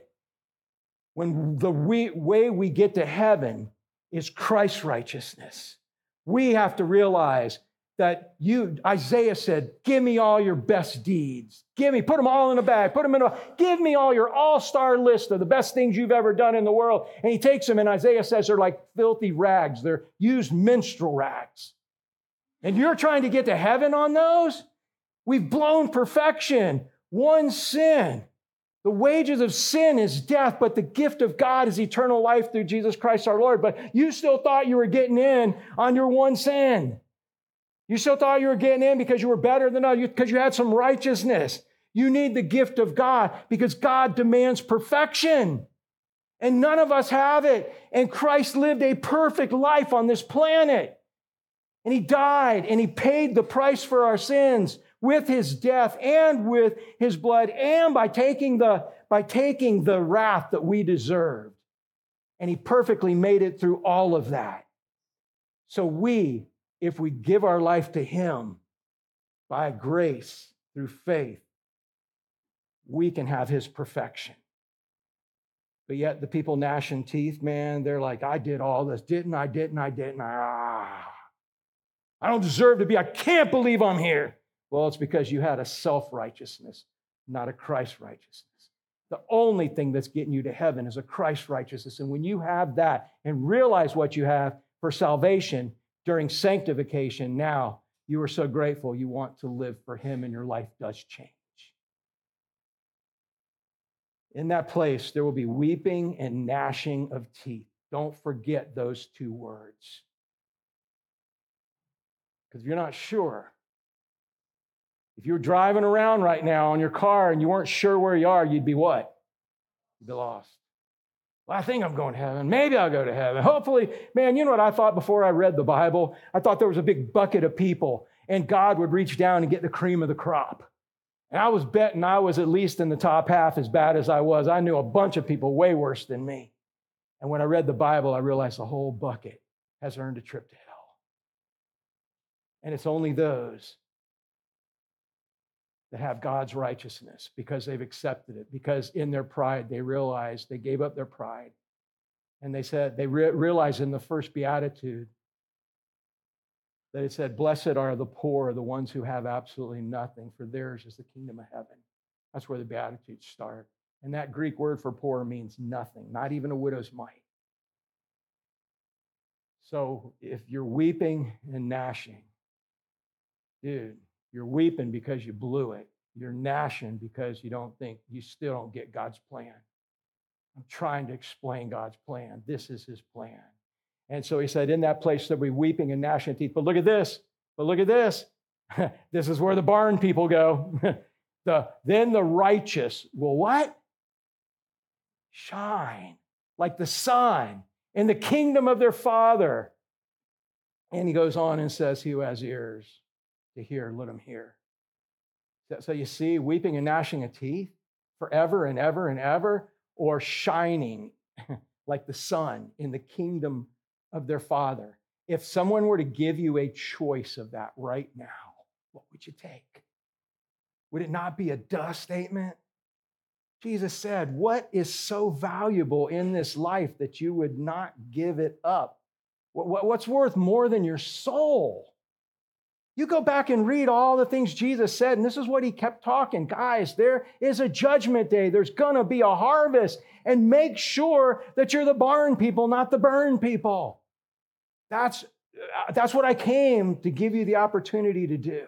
When the way we get to heaven is Christ's righteousness. We have to realize that you, Isaiah said, give me all your best deeds. Give me, put them all in a bag, put them in a, give me all your all-star list of the best things you've ever done in the world. And he takes them, and Isaiah says they're like filthy rags. They're used minstrel rags. And you're trying to get to heaven on those? We've blown perfection. One sin. The wages of sin is death, but the gift of God is eternal life through Jesus Christ our Lord. But you still thought you were getting in on your one sin. You still thought you were getting in because you were better than others, because you had some righteousness. You need the gift of God because God demands perfection. And none of us have it. And Christ lived a perfect life on this planet. And he died and he paid the price for our sins with his death and with his blood, and by taking the, by taking the wrath that we deserved. And he perfectly made it through all of that. So we, if we give our life to him by grace through faith, we can have his perfection. But yet the people gnashing teeth, man, they're like, I did all this, didn't I, didn't I, didn't I? Ah, I don't deserve to be, I can't believe I'm here. Well, it's because you had a self-righteousness, not a Christ righteousness. The only thing that's getting you to heaven is a Christ righteousness. And when you have that and realize what you have for salvation during sanctification, now you are so grateful you want to live for him and your life does change. In that place, there will be weeping and gnashing of teeth. Don't forget those two words. Because if you're not sure, if you were driving around right now in your car and you weren't sure where you are, you'd be what? You'd be lost. Well, I think I'm going to heaven. Maybe I'll go to heaven. Hopefully, man, you know what I thought before I read the Bible? I thought there was a big bucket of people and God would reach down and get the cream of the crop. And I was betting I was at least in the top half as bad as I was. I knew a bunch of people way worse than me. And when I read the Bible, I realized the whole bucket has earned a trip to hell. And it's only those that have God's righteousness because they've accepted it, because in their pride, they realized they gave up their pride. And they said, they re- realized in the first beatitude that it said, blessed are the poor, the ones who have absolutely nothing, for theirs is the kingdom of heaven. That's where the Beatitudes start. And that Greek word for poor means nothing, not even a widow's mite. So if you're weeping and gnashing, dude, you're weeping because you blew it. You're gnashing because you don't think, you still don't get God's plan. I'm trying to explain God's plan. This is his plan. And so he said, in that place there'll be weeping and gnashing of teeth. But look at this. But look at this. This is where the barn people go. the, then the righteous will what? Shine like the sun in the kingdom of their Father. And he goes on and says, he who has ears to hear, let him hear. So you see, weeping and gnashing of teeth forever and ever and ever, or shining like the sun in the kingdom of their Father. If someone were to give you a choice of that right now, what would you take? Would it not be a duh statement? Jesus said, what is so valuable in this life that you would not give it up? What's worth more than your soul? You go back and read all the things Jesus said, and this is what he kept talking. Guys, there is a judgment day. There's going to be a harvest, and make sure that you're the barn people, not the burn people. That's, that's what I came to give you the opportunity to do.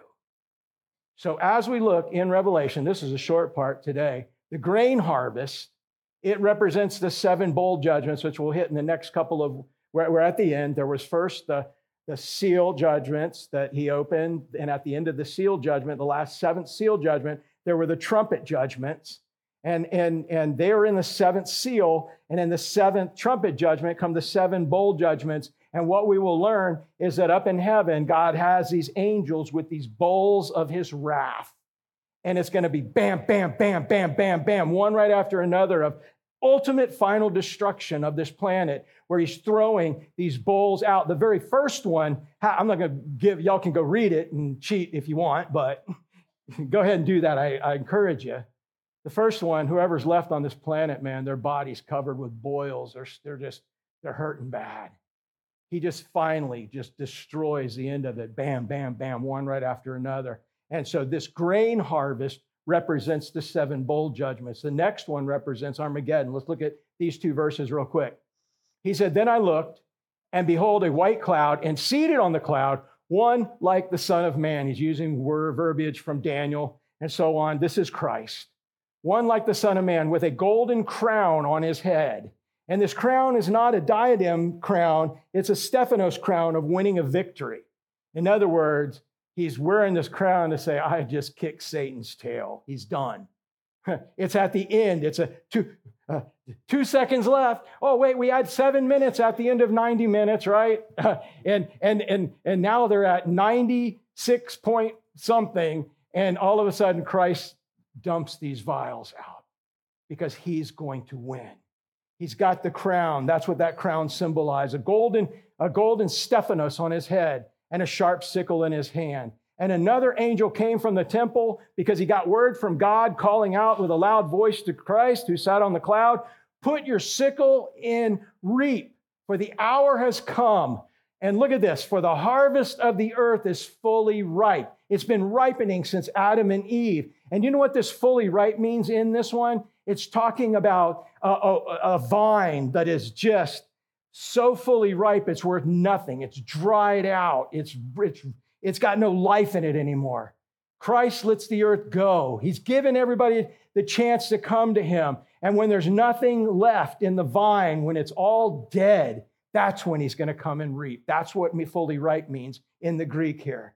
So as we look in Revelation, this is a short part today, the grain harvest, it represents the seven bowl judgments, which we'll hit in the next couple of, we're, we're at the end. There was first the the seal judgments that he opened. And at the end of the seal judgment, the last seventh seal judgment, there were the trumpet judgments. And, and, and they are in the seventh seal. And in the seventh trumpet judgment come the seven bowl judgments. And what we will learn is that up in heaven, God has these angels with these bowls of his wrath. And it's going to be bam, bam, bam, bam, bam, bam, one right after another of ultimate final destruction of this planet, where he's throwing these bowls out. The very first one, I'm not going to give, y'all can go read it and cheat if you want, but go ahead and do that. I, I encourage you. The first one, whoever's left on this planet, man, their body's covered with boils. They're, they're just, they're hurting bad. He just finally just destroys the end of it. Bam, bam, bam, one right after another. And so this grain harvest represents the seven bowl judgments. The next one represents Armageddon. Let's look at these two verses real quick. He said, then I looked, and behold, a white cloud, and seated on the cloud, one like the Son of Man. He's using word verbiage from Daniel and so on. This is Christ. One like the Son of Man with a golden crown on his head. And this crown is not a diadem crown. It's a Stephanos crown of winning a victory. In other words, he's wearing this crown to say, I just kicked Satan's tail. He's done. It's at the end. It's a two, uh, two seconds left. Oh, wait, we had seven minutes at the end of ninety minutes, right? and, and, and, and now they're at ninety-six point something. And all of a sudden, Christ dumps these vials out because he's going to win. He's got the crown. That's what that crown symbolizes. A golden, a golden Stephanos on his head and a sharp sickle in his hand. And another angel came from the temple because he got word from God calling out with a loud voice to Christ who sat on the cloud, put your sickle in reap, for the hour has come. And look at this, for the harvest of the earth is fully ripe. It's been ripening since Adam and Eve. And you know what this fully ripe means in this one? It's talking about a, a, a vine that is just so fully ripe, it's worth nothing. It's dried out. It's, it's, it's got no life in it anymore. Christ lets the earth go. He's given everybody the chance to come to him. And when there's nothing left in the vine, when it's all dead, that's when he's going to come and reap. That's what fully ripe means in the Greek here.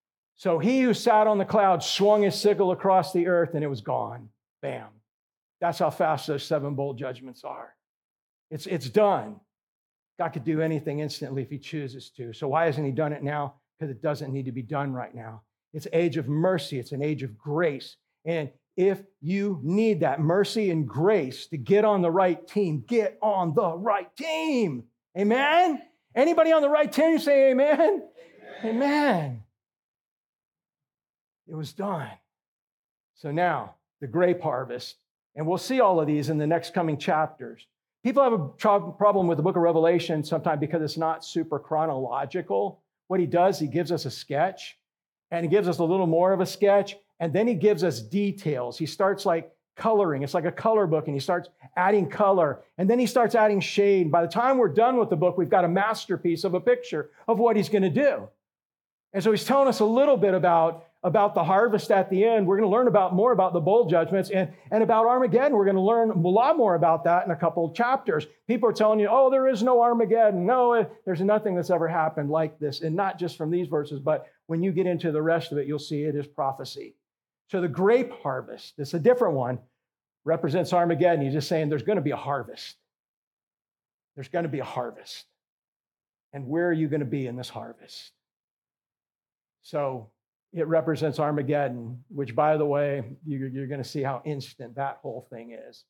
So he who sat on the cloud swung his sickle across the earth and it was gone. Bam. That's how fast those seven bowl judgments are. It's, it's done. God could do anything instantly if he chooses to. So why hasn't he done it now? Because it doesn't need to be done right now. It's an age of mercy. It's an age of grace. And if you need that mercy and grace to get on the right team, get on the right team. Amen? Anybody on the right team say amen? Amen. Amen. It was done. So now, the grape harvest. And we'll see all of these in the next coming chapters. People have a problem with the book of Revelation sometimes because it's not super chronological. What he does, he gives us a sketch, and he gives us a little more of a sketch, and then he gives us details. He starts like coloring. It's like a color book, and he starts adding color, and then he starts adding shade. By the time we're done with the book, we've got a masterpiece of a picture of what he's going to do. And so he's telling us a little bit about, about the harvest at the end. We're going to learn about more about the bowl judgments, and, and about Armageddon. We're going to learn a lot more about that in a couple of chapters. People are telling you, oh, there is no Armageddon. No, there's nothing that's ever happened like this. And not just from these verses, but when you get into the rest of it, you'll see it is prophecy. So the grape harvest, it's a different one, represents Armageddon. He's just saying there's going to be a harvest. There's going to be a harvest. And where are you going to be in this harvest? So it represents Armageddon, which, by the way, you're, you're going to see how instant that whole thing is.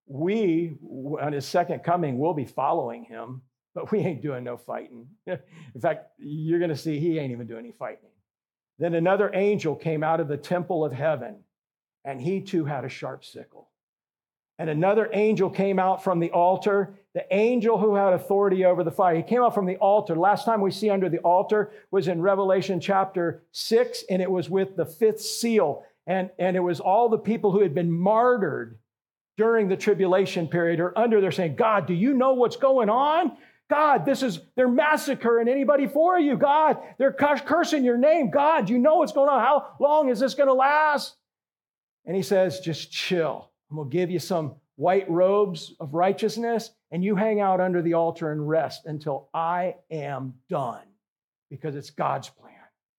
We, on his second coming, will be following him, but we ain't doing no fighting. In fact, you're going to see he ain't even doing any fighting. Then another angel came out of the temple of heaven, and he too had a sharp sickle. And another angel came out from the altar, the angel who had authority over the fire. He came out from the altar. Last time we see under the altar was in Revelation chapter six, and it was with the fifth seal. And, and it was all the people who had been martyred during the tribulation period are under there saying, God, do you know what's going on? God, this is, they're massacring anybody for you. God, they're cursing your name. God, do you know what's going on? How long is this going to last? And he says, just chill. I'm going to give you some white robes of righteousness, and you hang out under the altar and rest until I am done, because it's God's plan.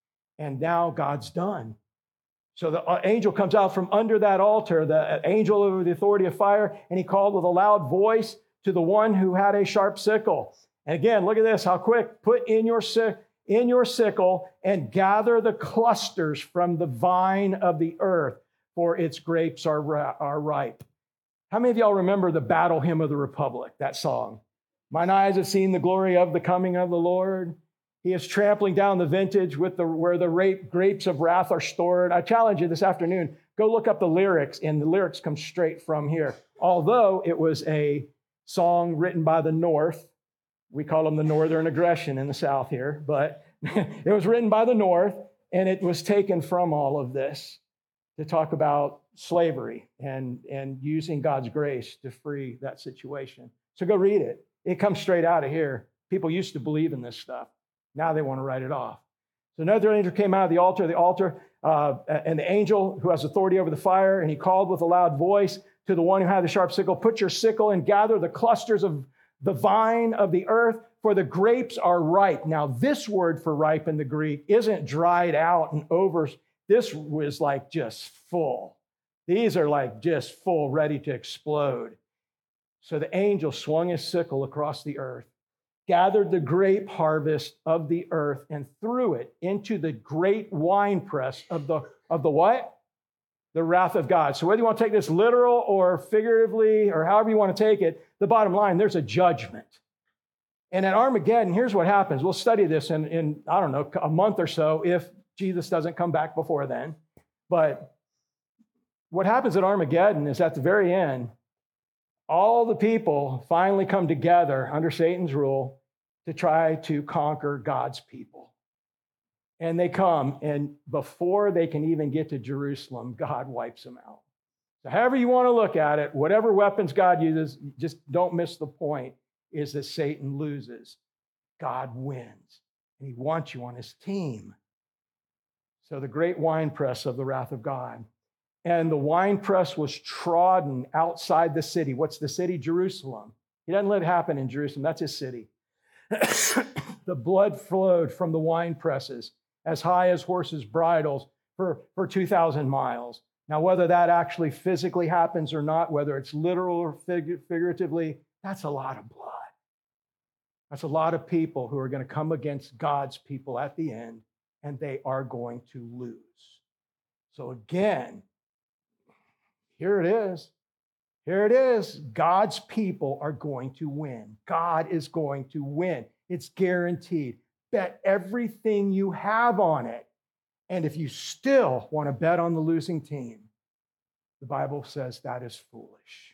And now God's done. So the angel comes out from under that altar, the angel over the authority of fire, and he called with a loud voice to the one who had a sharp sickle. And again, look at this, how quick. Put in your, in your sickle and gather the clusters from the vine of the earth, for its grapes are, are ripe. How many of y'all remember the Battle Hymn of the Republic, that song? Mine eyes have seen the glory of the coming of the Lord. He is trampling down the vintage with the, where the rape, grapes of wrath are stored. I challenge you this afternoon, go look up the lyrics, and the lyrics come straight from here. Although it was a song written by the North, we call them the Northern Aggression in the South here, but it was written by the North, and it was taken from all of this to talk about slavery and, and using God's grace to free that situation. So go read it. It comes straight out of here. People used to believe in this stuff. Now they want to write it off. So another angel came out of the altar, the altar, uh, and the angel who has authority over the fire, and he called with a loud voice to the one who had the sharp sickle, put your sickle and gather the clusters of the vine of the earth, for the grapes are ripe. Now, this word for ripe in the Greek isn't dried out and over. This was like just full. These are like just full, ready to explode. So the angel swung his sickle across the earth, gathered the grape harvest of the earth, and threw it into the great winepress of the, of the what? The wrath of God. So whether you want to take this literal or figuratively or however you want to take it, the bottom line, there's a judgment. And at Armageddon, here's what happens. We'll study this in, in, I don't know, a month or so if Jesus doesn't come back before then. But what happens at Armageddon is at the very end, all the people finally come together under Satan's rule to try to conquer God's people. And they come, and before they can even get to Jerusalem, God wipes them out. So however you want to look at it, whatever weapons God uses, just don't miss the point, is that Satan loses. God wins. And he wants you on his team. So the great winepress of the wrath of God. And the winepress was trodden outside the city. What's the city? Jerusalem. He doesn't let it happen in Jerusalem. That's his city. The blood flowed from the wine presses as high as horses' bridles for, for two thousand miles. Now, whether that actually physically happens or not, whether it's literal or fig- figuratively, that's a lot of blood. That's a lot of people who are going to come against God's people at the end, and they are going to lose. So again, here it is. Here it is. God's people are going to win. God is going to win. It's guaranteed. Bet everything you have on it. And if you still want to bet on the losing team, the Bible says that is foolish.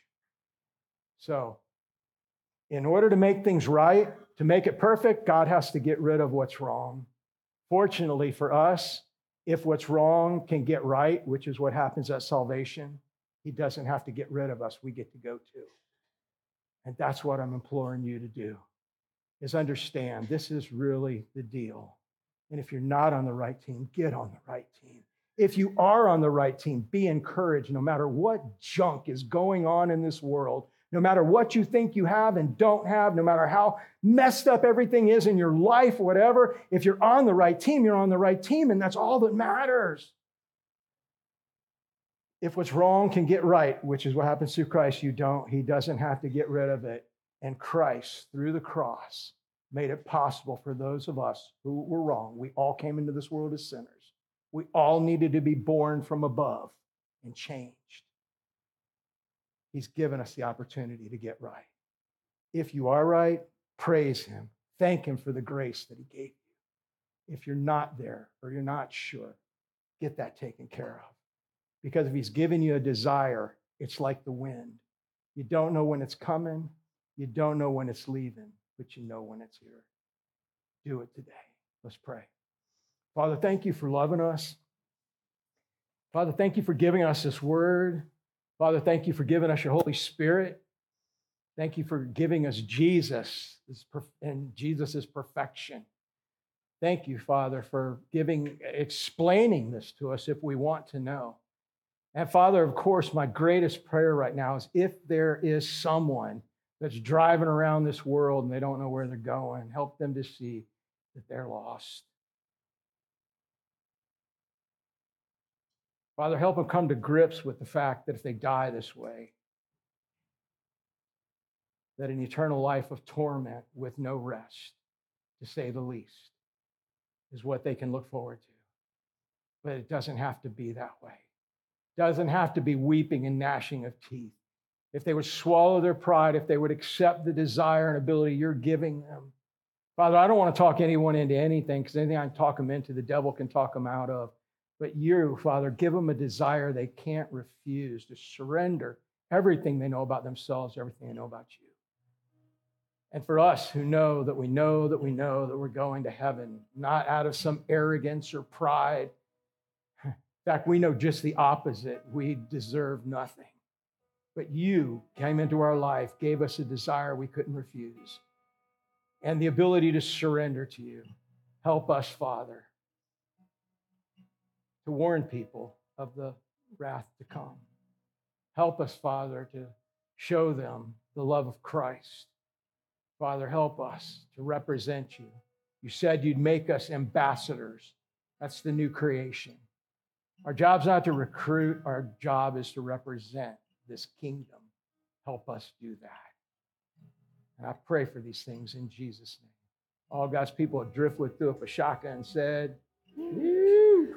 So, in order to make things right, to make it perfect, God has to get rid of what's wrong. Fortunately for us, if what's wrong can get right, which is what happens at salvation, He doesn't have to get rid of us. We get to go too. And that's what I'm imploring you to do, is understand this is really the deal. And if you're not on the right team, get on the right team. If you are on the right team, be encouraged no matter what junk is going on in this world, no matter what you think you have and don't have, no matter how messed up everything is in your life, whatever. If you're on the right team, you're on the right team, and that's all that matters. If what's wrong can get right, which is what happens through Christ, you don't. He doesn't have to get rid of it. And Christ, through the cross, made it possible for those of us who were wrong. We all came into this world as sinners. We all needed to be born from above and changed. He's given us the opportunity to get right. If you are right, praise him. Thank him for the grace that he gave you. If you're not there or you're not sure, get that taken care of. Because if he's given you a desire, it's like the wind. You don't know when it's coming. You don't know when it's leaving, but you know when it's here. Do it today. Let's pray. Father, thank you for loving us. Father, thank you for giving us this word. Father, thank you for giving us your Holy Spirit. Thank you for giving us Jesus and Jesus' perfection. Thank you, Father, for giving, explaining this to us if we want to know. And Father, of course, my greatest prayer right now is if there is someone that's driving around this world and they don't know where they're going, help them to see that they're lost. Father, help them come to grips with the fact that if they die this way, that an eternal life of torment with no rest, to say the least, is what they can look forward to. But it doesn't have to be that way. It doesn't have to be weeping and gnashing of teeth. If they would swallow their pride, if they would accept the desire and ability you're giving them. Father, I don't want to talk anyone into anything, because anything I can talk them into, the devil can talk them out of. But you, Father, give them a desire they can't refuse, to surrender everything they know about themselves, everything they know about you. And for us who know that we know that we know that we're going to heaven, not out of some arrogance or pride. In fact, we know just the opposite. We deserve nothing. But you came into our life, gave us a desire we couldn't refuse, and the ability to surrender to you. Help us, Father, to warn people of the wrath to come. Help us, Father, to show them the love of Christ. Father, help us to represent you. You said you'd make us ambassadors. That's the new creation. Our job's not to recruit. Our job is to represent this kingdom. Help us do that. And I pray for these things in Jesus' name. All God's people at Driftwood threw up a shotgun and said, "Woo!"